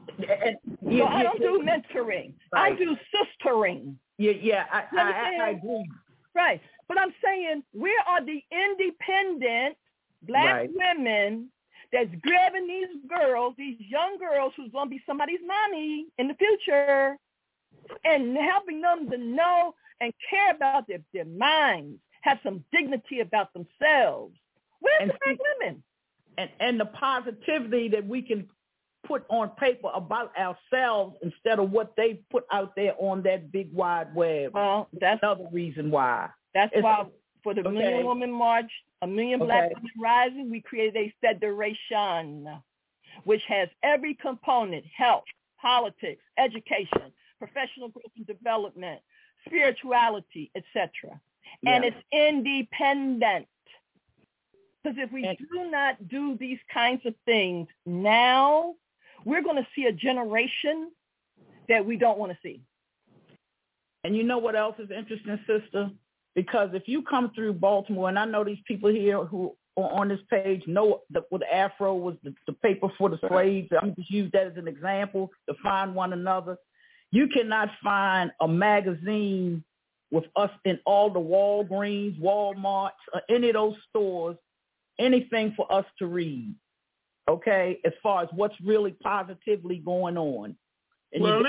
So I don't do mentoring. Right. I do sistering. Yeah, I agree. Right. But I'm saying, where are the independent black women that's grabbing these girls, these young girls who's going to be somebody's mommy in the future, and helping them to know and care about their minds, have some dignity about themselves? Where's the black women? And the positivity that we can put on paper about ourselves instead of what they put out there on that big wide web. Well, that's another reason why. That's why for the Million Woman March, A Million Black Women Rising, we created a federation which has every component: health, politics, education, professional growth and development, spirituality, etc. And it's independent. Because if we do not do these kinds of things now, we're going to see a generation that we don't want to see. And you know what else is interesting, sister? Because if you come through Baltimore, and I know these people here who are on this page know that with Afro was the paper for the slaves. I'm just use that as an example to find one another. You cannot find a magazine with us in all the Walgreens, Walmarts, or any of those stores, anything for us to read, okay, as far as what's really positively going on. And well,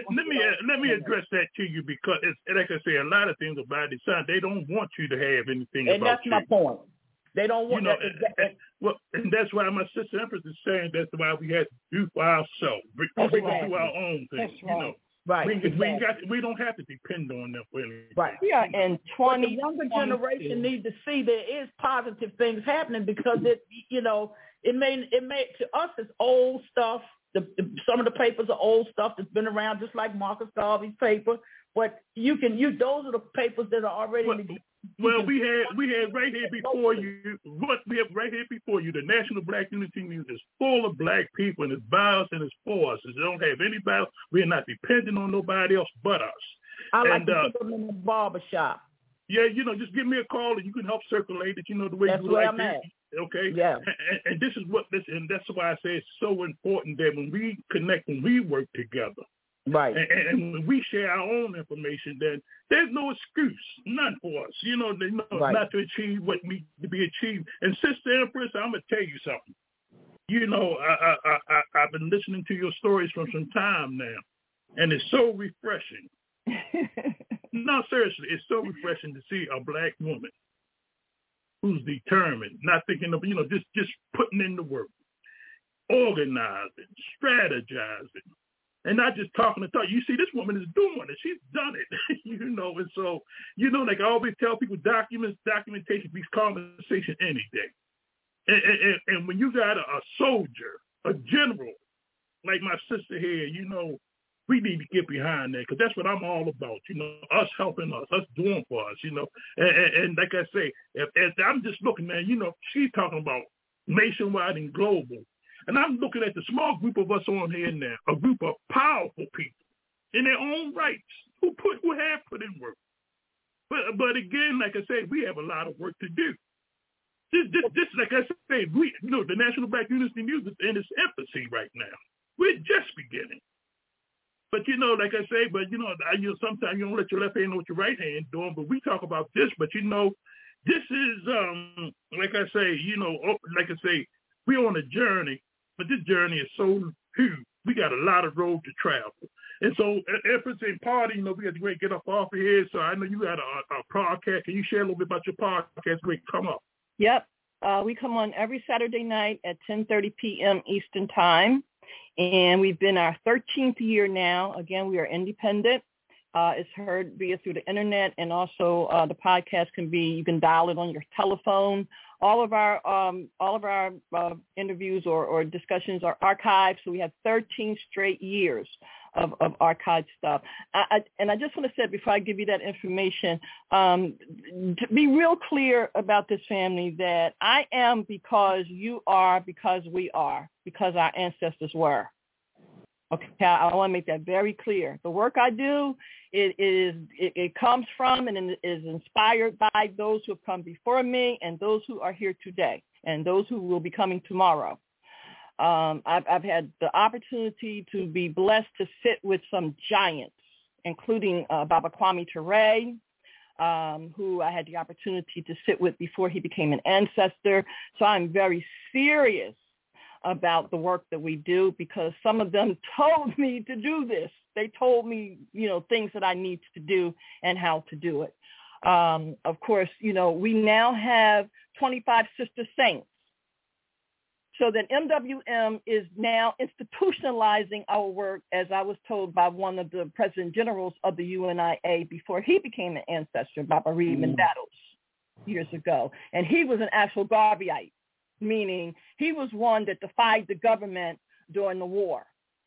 let me address that to you, because it's, like I say, a lot of things about it, son, they don't want you to have anything and about that's my point. They don't want and that's why my sister Empress is saying that's why we have to do for ourselves. We do our own thing, you know. Right. We don't have to depend on them for anything. Right. We are in 20. The younger generation need to see there is positive things happening, because it may to us it's old stuff. Some of the papers are old stuff that's been around, just like Marcus Garvey's paper. But those are the papers that are already. We had right here before you. What we have right here before you, the National Black Unity News is full of black people, and it's by us and it's for us. They don't have anybody. We're not dependent on nobody else but us. I like to put them in the barbershop. Yeah, just give me a call and you can help circulate it. The way that's you where like I'm it. at. Okay. Yeah. And this is and that's why I say it's so important that when we connect, when we work together. Right. And when we share our own information, then there's no excuse, none for us, right. not to achieve what needs to be achieved. And Sister Empress, I'm going to tell you something. I've been listening to your stories for some time now, and it's so refreshing. No, seriously, it's so refreshing to see a black woman who's determined, not thinking of, just putting in the work, organizing, strategizing. And not just talking to talk. You see, this woman is doing it. She's done it, And so, like I always tell people, documentation beats conversation any day. And when you got a soldier, a general, like my sister here, we need to get behind that, because that's what I'm all about. Us helping us doing for us. And like I say, if I'm just looking, man. She's talking about nationwide and global. And I'm looking at the small group of us on here now, a group of powerful people in their own rights who have put in work. But again, like I said, we have a lot of work to do. This like I said, the National Black Unity News is in its infancy right now. We're just beginning. But like I say, sometimes you don't let your left hand know what your right hand doing. But we talk about this. But this is like I say, we're on a journey. But this journey is so huge. We got a lot of road to travel. And so, Empress and Party, we got to get up off of here. So I know you got a podcast. Can you share a little bit about your podcast? Great, come up. Yep. We come on every Saturday night at 10:30 p.m. Eastern Time, and we've been our 13th year now. Again, we are independent. It's heard via through the internet, and also the podcast you can dial it on your telephone. All of our interviews or discussions are archived, so we have 13 straight years of archived stuff. And I just want to say before I give you that information, to be real clear about this family, that I am because you are, because we are, because our ancestors were. Okay, I want to make that very clear. The work I do, it comes from and is inspired by those who have come before me and those who are here today and those who will be coming tomorrow. I've had the opportunity to be blessed to sit with some giants, including Baba Kwame Ture, who I had the opportunity to sit with before he became an ancestor. So I'm very serious about the work that we do, because some of them told me to do this. They told me, things that I need to do and how to do it. Of course, we now have 25 sister saints. So that MWM is now institutionalizing our work, as I was told by one of the president generals of the UNIA before he became an ancestor, Baba Reed Mandatos, years ago. And he was an actual Garveyite, meaning he was one that defied the government during the war.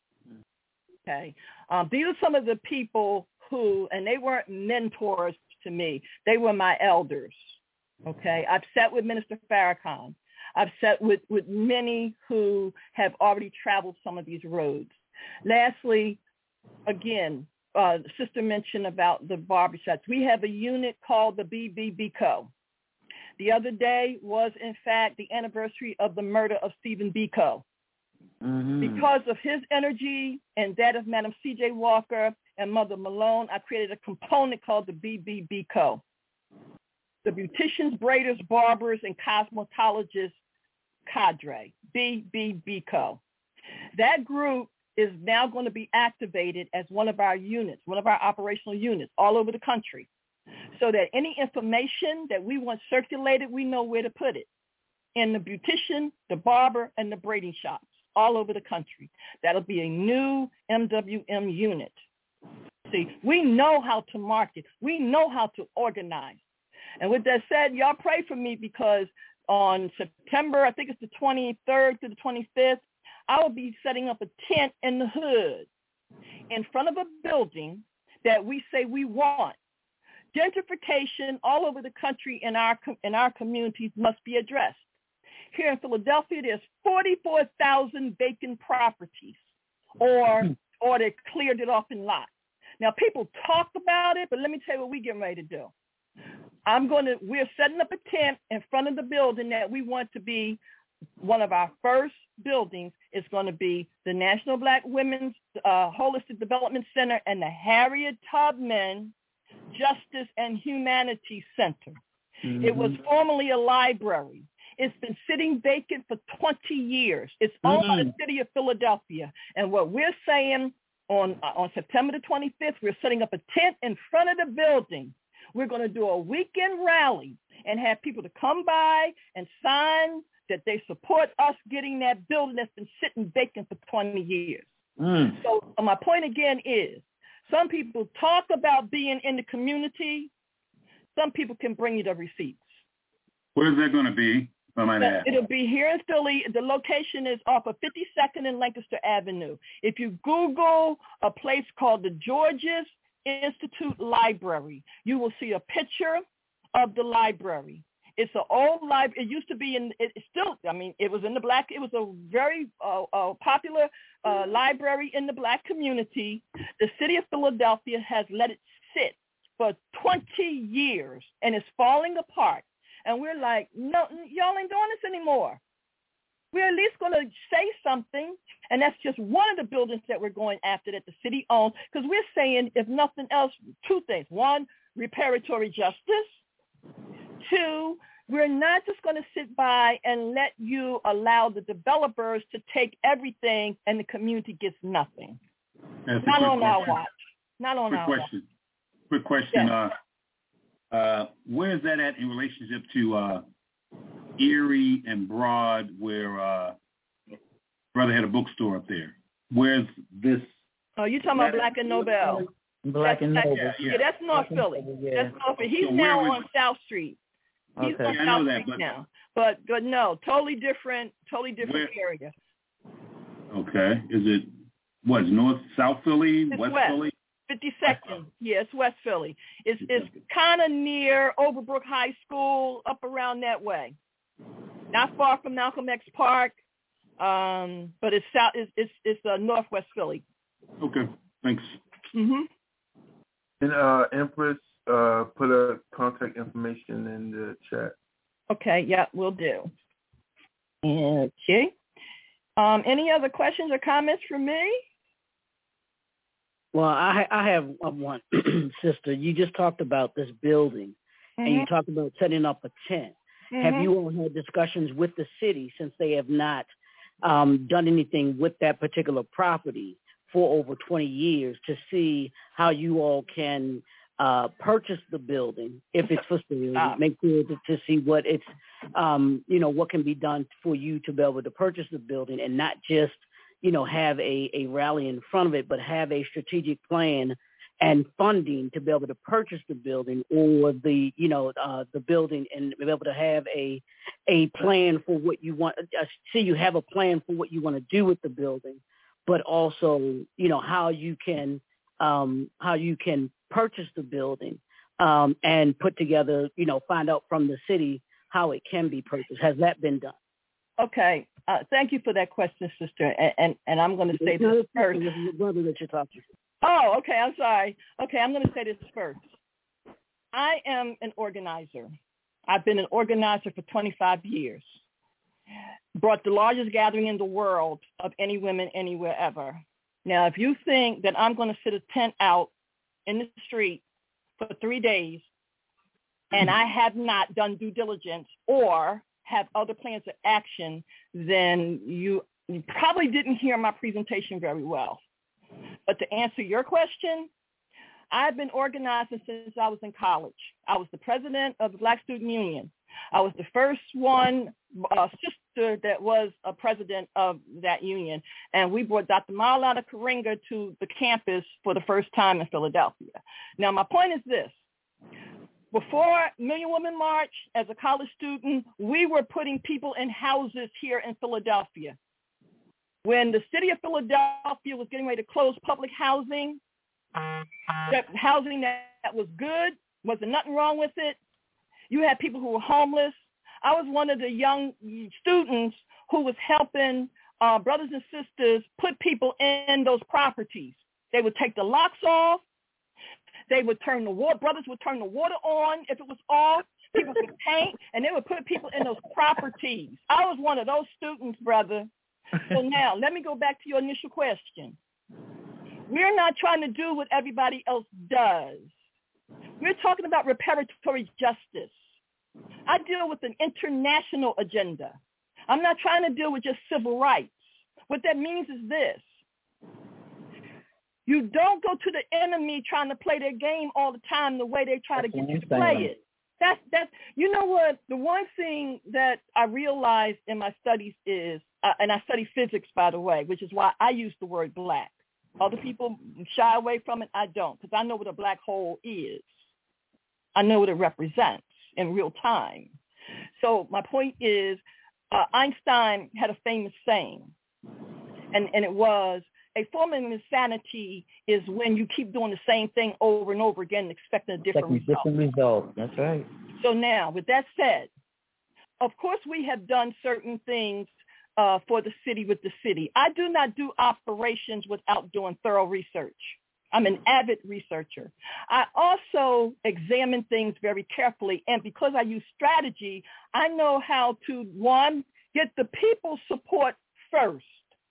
Okay. These are some of the people who, and they weren't mentors to me, they were my elders. Okay. I've sat with Minister Farrakhan. I've sat with many who have already traveled some of these roads. Lastly, again, the sister mentioned about the barbershops. We have a unit called the BB Biko. The other day was, in fact, the anniversary of the murder of Stephen Biko. Mm-hmm. Because of his energy and that of Madam C.J. Walker and Mother Malone, I created a component called the BB Biko. The beauticians, braiders, barbers, and cosmetologists cadre, BB Biko. That group is now going to be activated as one of our units, one of our operational units all over the country, so that any information that we want circulated, we know where to put it. In the beautician, the barber, and the braiding shops all over the country. That'll be a new MWM unit. See, we know how to market. We know how to organize. And with that said, y'all pray for me, because on September, I think it's the 23rd to the 25th, I will be setting up a tent in the hood in front of a building that we say we want. Gentrification all over the country in our communities must be addressed. Here in Philadelphia, there's 44,000 vacant properties, or they cleared it off in lots. Now, people talk about it, but let me tell you what we're getting ready to do. We're setting up a tent in front of the building that we want to be one of our first buildings. Is going to be the National Black Women's Holistic Development Center and the Harriet Tubman Justice and Humanity Center. Mm-hmm. It was formerly a library. It's been sitting vacant for 20 years. It's owned by the city of Philadelphia. And what we're saying on September the 25th, we're setting up a tent in front of the building. We're going to do a weekend rally and have people to come by and sign that they support us getting that building that's been sitting vacant for 20 years. So my point again is, some people talk about being in the community. Some people can bring you the receipts. Where is that going to be? It'll be here in Philly. The location is off of 52nd and Lancaster Avenue. If you Google a place called the Georges Institute Library, you will see a picture of the library. It's an old library. It used to be it was in the black. It was a very popular library in the black community. The city of Philadelphia has let it sit for 20 years, and it's falling apart. And we're like, no, y'all ain't doing this anymore. We're at least going to say something, and that's just one of the buildings that we're going after that the city owns, because we're saying, if nothing else, two things. One, reparatory justice. Two, we're not just going to sit by and let you allow the developers to take everything and the community gets nothing. Not on our watch. Not on our watch. Quick question. Yes. Where is that at in relationship to Erie and Broad, where brother had a bookstore up there. Where's this? Oh, you talking about Black and Nobel? Black and Noble. Yeah, that's North Philly. Yeah. That's North Philly. He's So now where on South Street. He's Okay. on Yeah, I South know that, Street but- now. But no, totally different area. Okay. Is it what? North, South Philly, It's West west. Philly? 52nd. Yeah, it's West Philly. It's kind of near Overbrook High School, up around that way. Not far from Malcolm X Park, but it's south. It's Northwest Philly. Okay. Thanks. Mhm. And Empress, put a contact information in the chat. Okay. Yeah, we'll do. Okay. Any other questions or comments from me? Well, I have one, sister. You just talked about this building, and you talked about setting up a tent. Have you all had discussions with the city, since they have not done anything with that particular property for over 20 years, to see how you all can purchase the building if it's for sale? Make sure to see what it's, what can be done for you to be able to purchase the building, and not just have a rally in front of it, but have a strategic plan and funding to be able to purchase the building, or the building, and be able to have a plan for what you want. See, you have a plan for what you want to do with the building, but also, how you can purchase the building, and put together, find out from the city how it can be purchased. Has that been done? Okay. Thank you for that question, sister. And I'm going to say this first. This is your brother that you're talking to. Oh, okay. I'm sorry. Okay, I'm going to say this first. I am an organizer. I've been an organizer for 25 years. Brought the largest gathering in the world of any women anywhere ever. Now, if you think that I'm going to sit a tent out in the street for 3 days and I have not done due diligence or have other plans of action, then you probably didn't hear my presentation very well. But to answer your question, I've been organizing since I was in college. I was the president of the Black Student Union. I was the first sister that was a president of that union. And we brought Dr. Maulana Karenga to the campus for the first time in Philadelphia. Now, my point is this. Before Million Women March, as a college student, we were putting people in houses here in Philadelphia. When the city of Philadelphia was getting ready to close public housing, that housing that was good, wasn't nothing wrong with it, you had people who were homeless. I was one of the young students who was helping brothers and sisters put people in those properties. They would take the locks off. They would turn the water, brothers would turn the water on if it was off. People would paint, and they would put people in those properties. I was one of those students, brother. So now, let me go back to your initial question. We're not trying to do what everybody else does. We're talking about reparatory justice. I deal with an international agenda. I'm not trying to deal with just civil rights. What that means is this. You don't go to the enemy trying to play their game all the time the way they try to get you to play it. That's you know what? The one thing that I realized in my studies is, and I study physics, by the way, which is why I use the word black. Other people shy away from it. I don't, because I know what a black hole is. I know what it represents in real time. So my point is, Einstein had a famous saying, and it was, a form of insanity is when you keep doing the same thing over and over again and expecting a different result. That's right. So now, with that said, of course we have done certain things for the city with the city. I do not do operations without doing thorough research. I'm an avid researcher. I also examine things very carefully, and because I use strategy, I know how to, one, get the people's support first.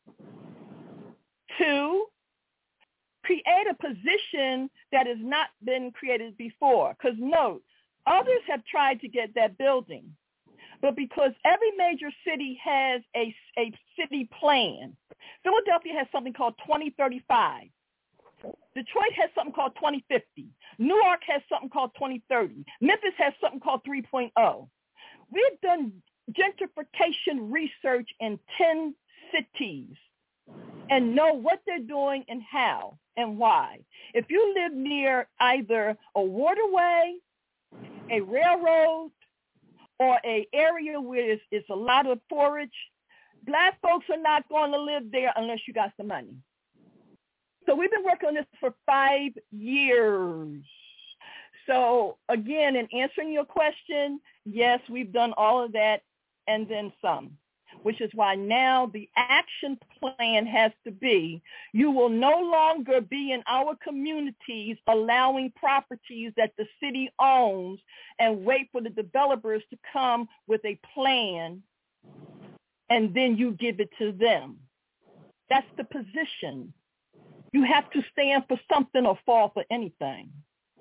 2, create a position that has not been created before. Because note, others have tried to get that building. But because every major city has a city plan, Philadelphia has something called 2035. Detroit has something called 2050. Newark has something called 2030. Memphis has something called 3.0. We've done gentrification research in 10 cities and know what they're doing and how and why. If you live near either a waterway, a railroad, or an area where it's a lot of forage, Black folks are not going to live there unless you got some money. So we've been working on this for 5 years. So again, in answering your question, yes, we've done all of that and then some, which is why now the action plan has to be, you will no longer be in our communities allowing properties that the city owns and wait for the developers to come with a plan and then you give it to them. That's the position. You have to stand for something or fall for anything.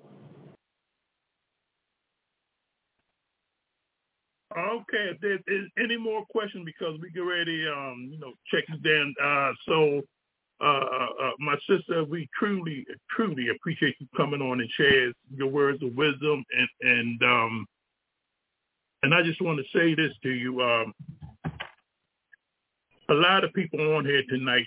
Okay, if there's any more questions, because we get ready, check this down. My sister, we truly appreciate you coming on and sharing your words of wisdom, and I just want to say this to you. A lot of people on here tonight,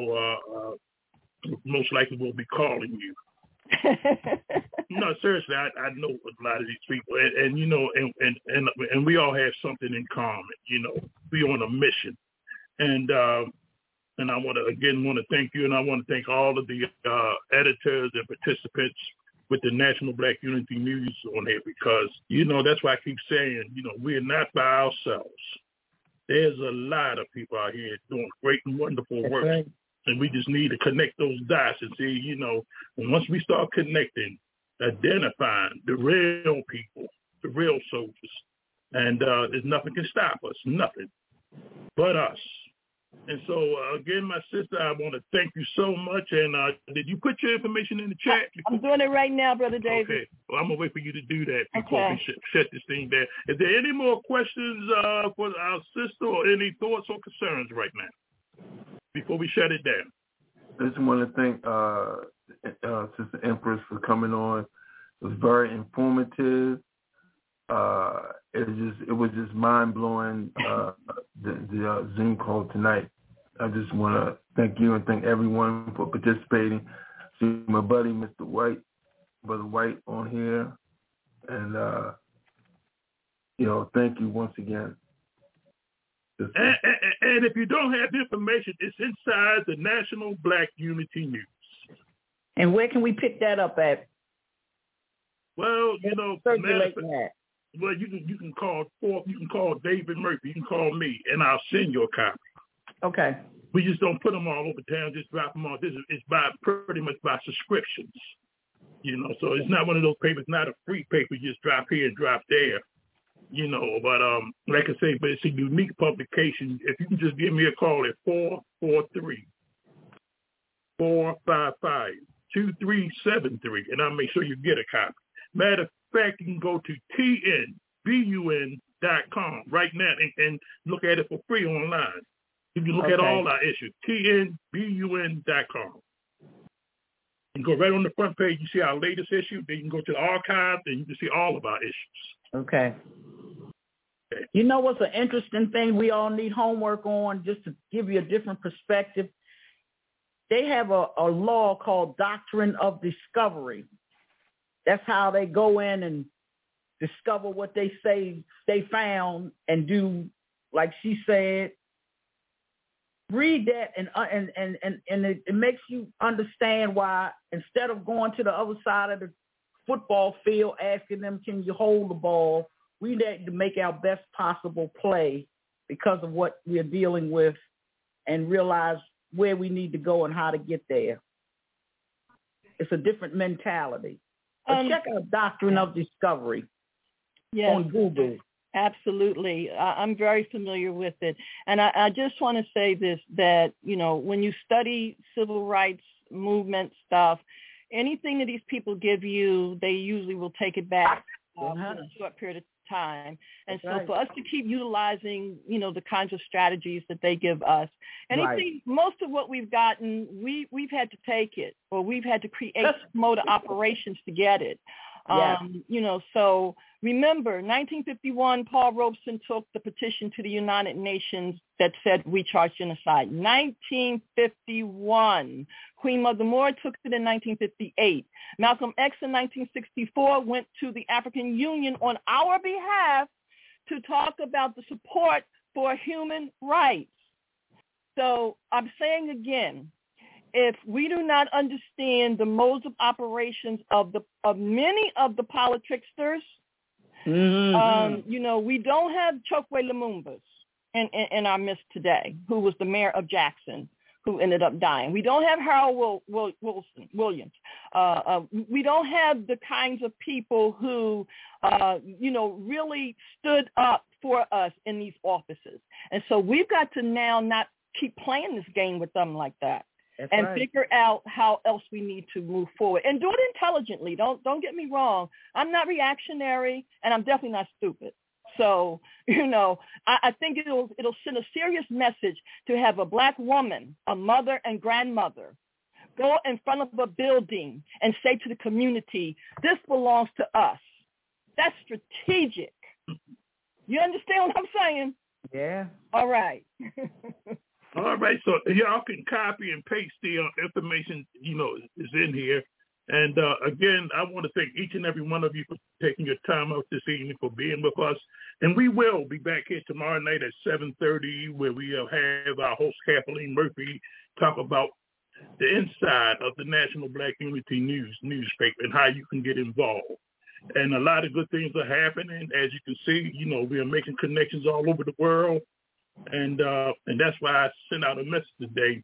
most likely will be calling you. No, seriously, I know a lot of these people, and we all have something in common. We on a mission, and I want to thank you, and I want to thank all of the editors and participants with the National Black Unity News on here, because that's why I keep saying we're not by ourselves. There's a lot of people out here doing great and wonderful work. Right. And we just need to connect those dots and see, and once we start connecting, identifying the real people, the real soldiers, and there's nothing can stop us, nothing but us. And so, again, my sister, I want to thank you so much. And did you put your information in the chat? I'm doing it right now, Brother David. Okay. Well, I'm going to wait for you to do that before we shut this thing down. Is there any more questions for our sister, or any thoughts or concerns right now before we shut it down? I just want to thank Sister Empress for coming on. It was very informative. It was just mind blowing. The Zoom call tonight. I just want to thank you and thank everyone for participating. See my buddy, Mr. White, Brother White, on here, and thank you once again. And if you don't have the information, it's inside the National Black Unity News. And where can we pick that up at? Well, circulate that. Well, you can call David Murphy. You can call me, and I'll send you a copy. Okay. We just don't put them all over town. Just drop them off. It's pretty much by subscriptions. So it's not one of those papers. Not a free paper. You just drop here and drop there. But like I say, but it's a unique publication. If you can just give me a call at 443-455-2373, and I'll make sure you get a copy. Matter of fact, you can go to tnbun.com right now and look at it for free online. You can look at all our issues, tnbun.com. You can go right on the front page, you see our latest issue. Then you can go to the archive, and you can see all of our issues. Okay. You know what's an interesting thing we all need homework on, just to give you a different perspective? They have a law called Doctrine of Discovery. That's how they go in and discover what they say they found and do, like she said. Read that and it makes you understand why, instead of going to the other side of the football field asking them, can you hold the ball, we need to make our best possible play because of what we're dealing with and realize where we need to go and how to get there. It's a different mentality. Check out Doctrine of Discovery on Google. Absolutely. I'm very familiar with it. And I just want to say this, that, when you study civil rights movement stuff, anything that these people give you, they usually will take it back for a short period of time. And so for us to keep utilizing, the kinds of strategies that they give us, anything, most of what we've gotten, we've had to take it, or we've had to create mode of operations to get it. So Remember, 1951, Paul Robeson took the petition to the United Nations that said we charge genocide. 1951. Queen Mother Moore took it in 1958. Malcolm X in 1964 went to the African Union on our behalf to talk about the support for human rights. So I'm saying again, if we do not understand the modes of operations of many of the politicsters, we don't have Chokwe Lumumbas in our midst today, who was the mayor of Jackson, who ended up dying. We don't have Harold Williams. We don't have the kinds of people who, really stood up for us in these offices. And so we've got to now not keep playing this game with them like that. That's and right. Figure out how else we need to move forward and do it intelligently. Don't get me wrong. I'm not reactionary, and I'm definitely not stupid. So, I think it'll send a serious message to have a Black woman, a mother and grandmother, go in front of a building and say to the community, this belongs to us. That's strategic. You understand what I'm saying? Yeah. All right. All right, so y'all can copy and paste the information, is in here. And again, I want to thank each and every one of you for taking your time out this evening, for being with us. And we will be back here tomorrow night at 7:30, where we have our host, Kathleen Murphy, talk about the inside of the National Black Unity newspaper and how you can get involved. And a lot of good things are happening. As you can see, we are making connections all over the world. And that's why I sent out a message today.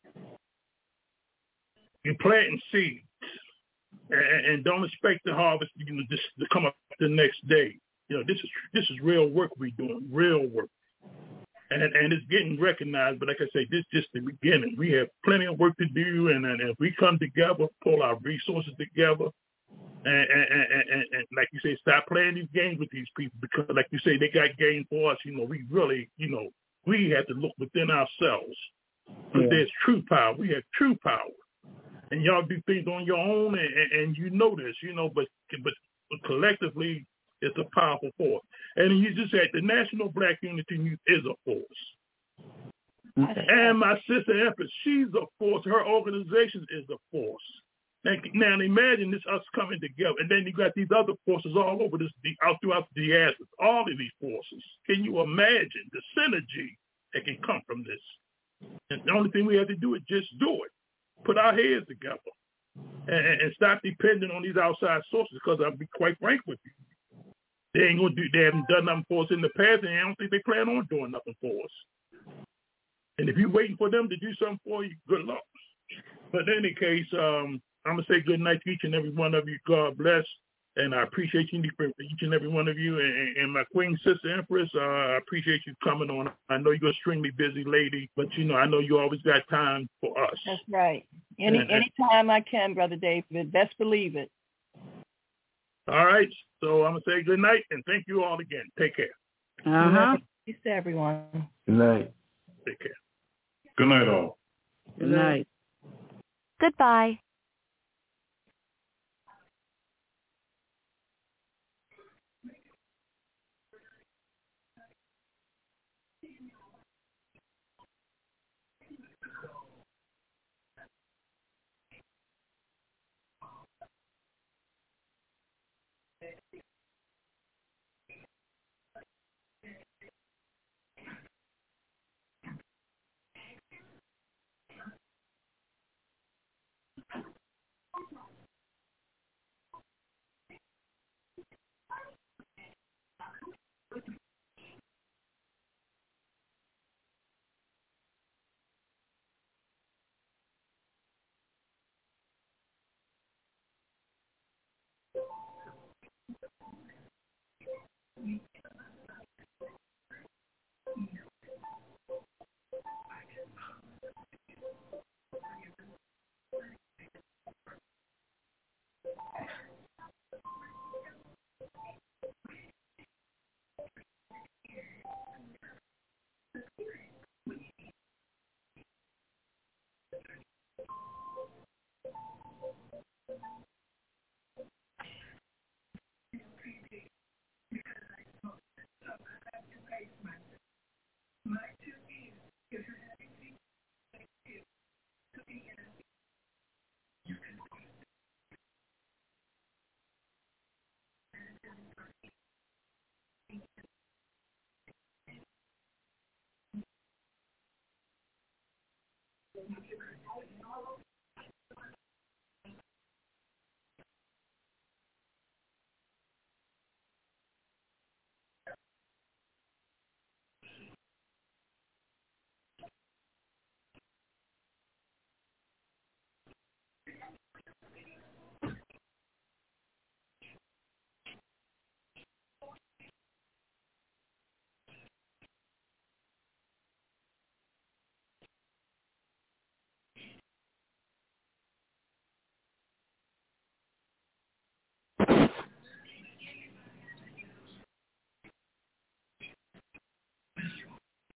You're planting seeds, and don't expect the harvest, just to come up the next day. This is real work we're doing, real work, and it's getting recognized. But like I say, this is just the beginning. We have plenty of work to do, and if we come together, pull our resources together, and like you say, stop playing these games with these people, because like you say, they got game for us. We really, we have to look within ourselves. But there's true power. We have true power. And y'all do things on your own, and you know this, but collectively, it's a powerful force. And you just said the National Black Unity Youth is a force. Okay. And my sister Empress, she's a force. Her organization is a force. Now imagine this us coming together, and then you got these other forces all over out throughout the diaspora. All of these forces. Can you imagine the synergy that can come from this? And the only thing we have to do is just do it. Put our heads together, and stop depending on these outside sources. Because I'll be quite frank with you, they haven't done nothing for us in the past, and I don't think they plan on doing nothing for us. And if you're waiting for them to do something for you, good luck. But in any case, I'm going to say good night to each and every one of you. God bless. And I appreciate each and every one of you. And my queen sister Empress, I appreciate you coming on. I know you're an extremely busy lady, but I know you always got time for us. That's right. Anytime I can, Brother David. Best believe it. All right. So I'm going to say good night, and thank you all again. Take care. Peace to everyone. Good night. Take care. Good night, all. Good night. Goodbye.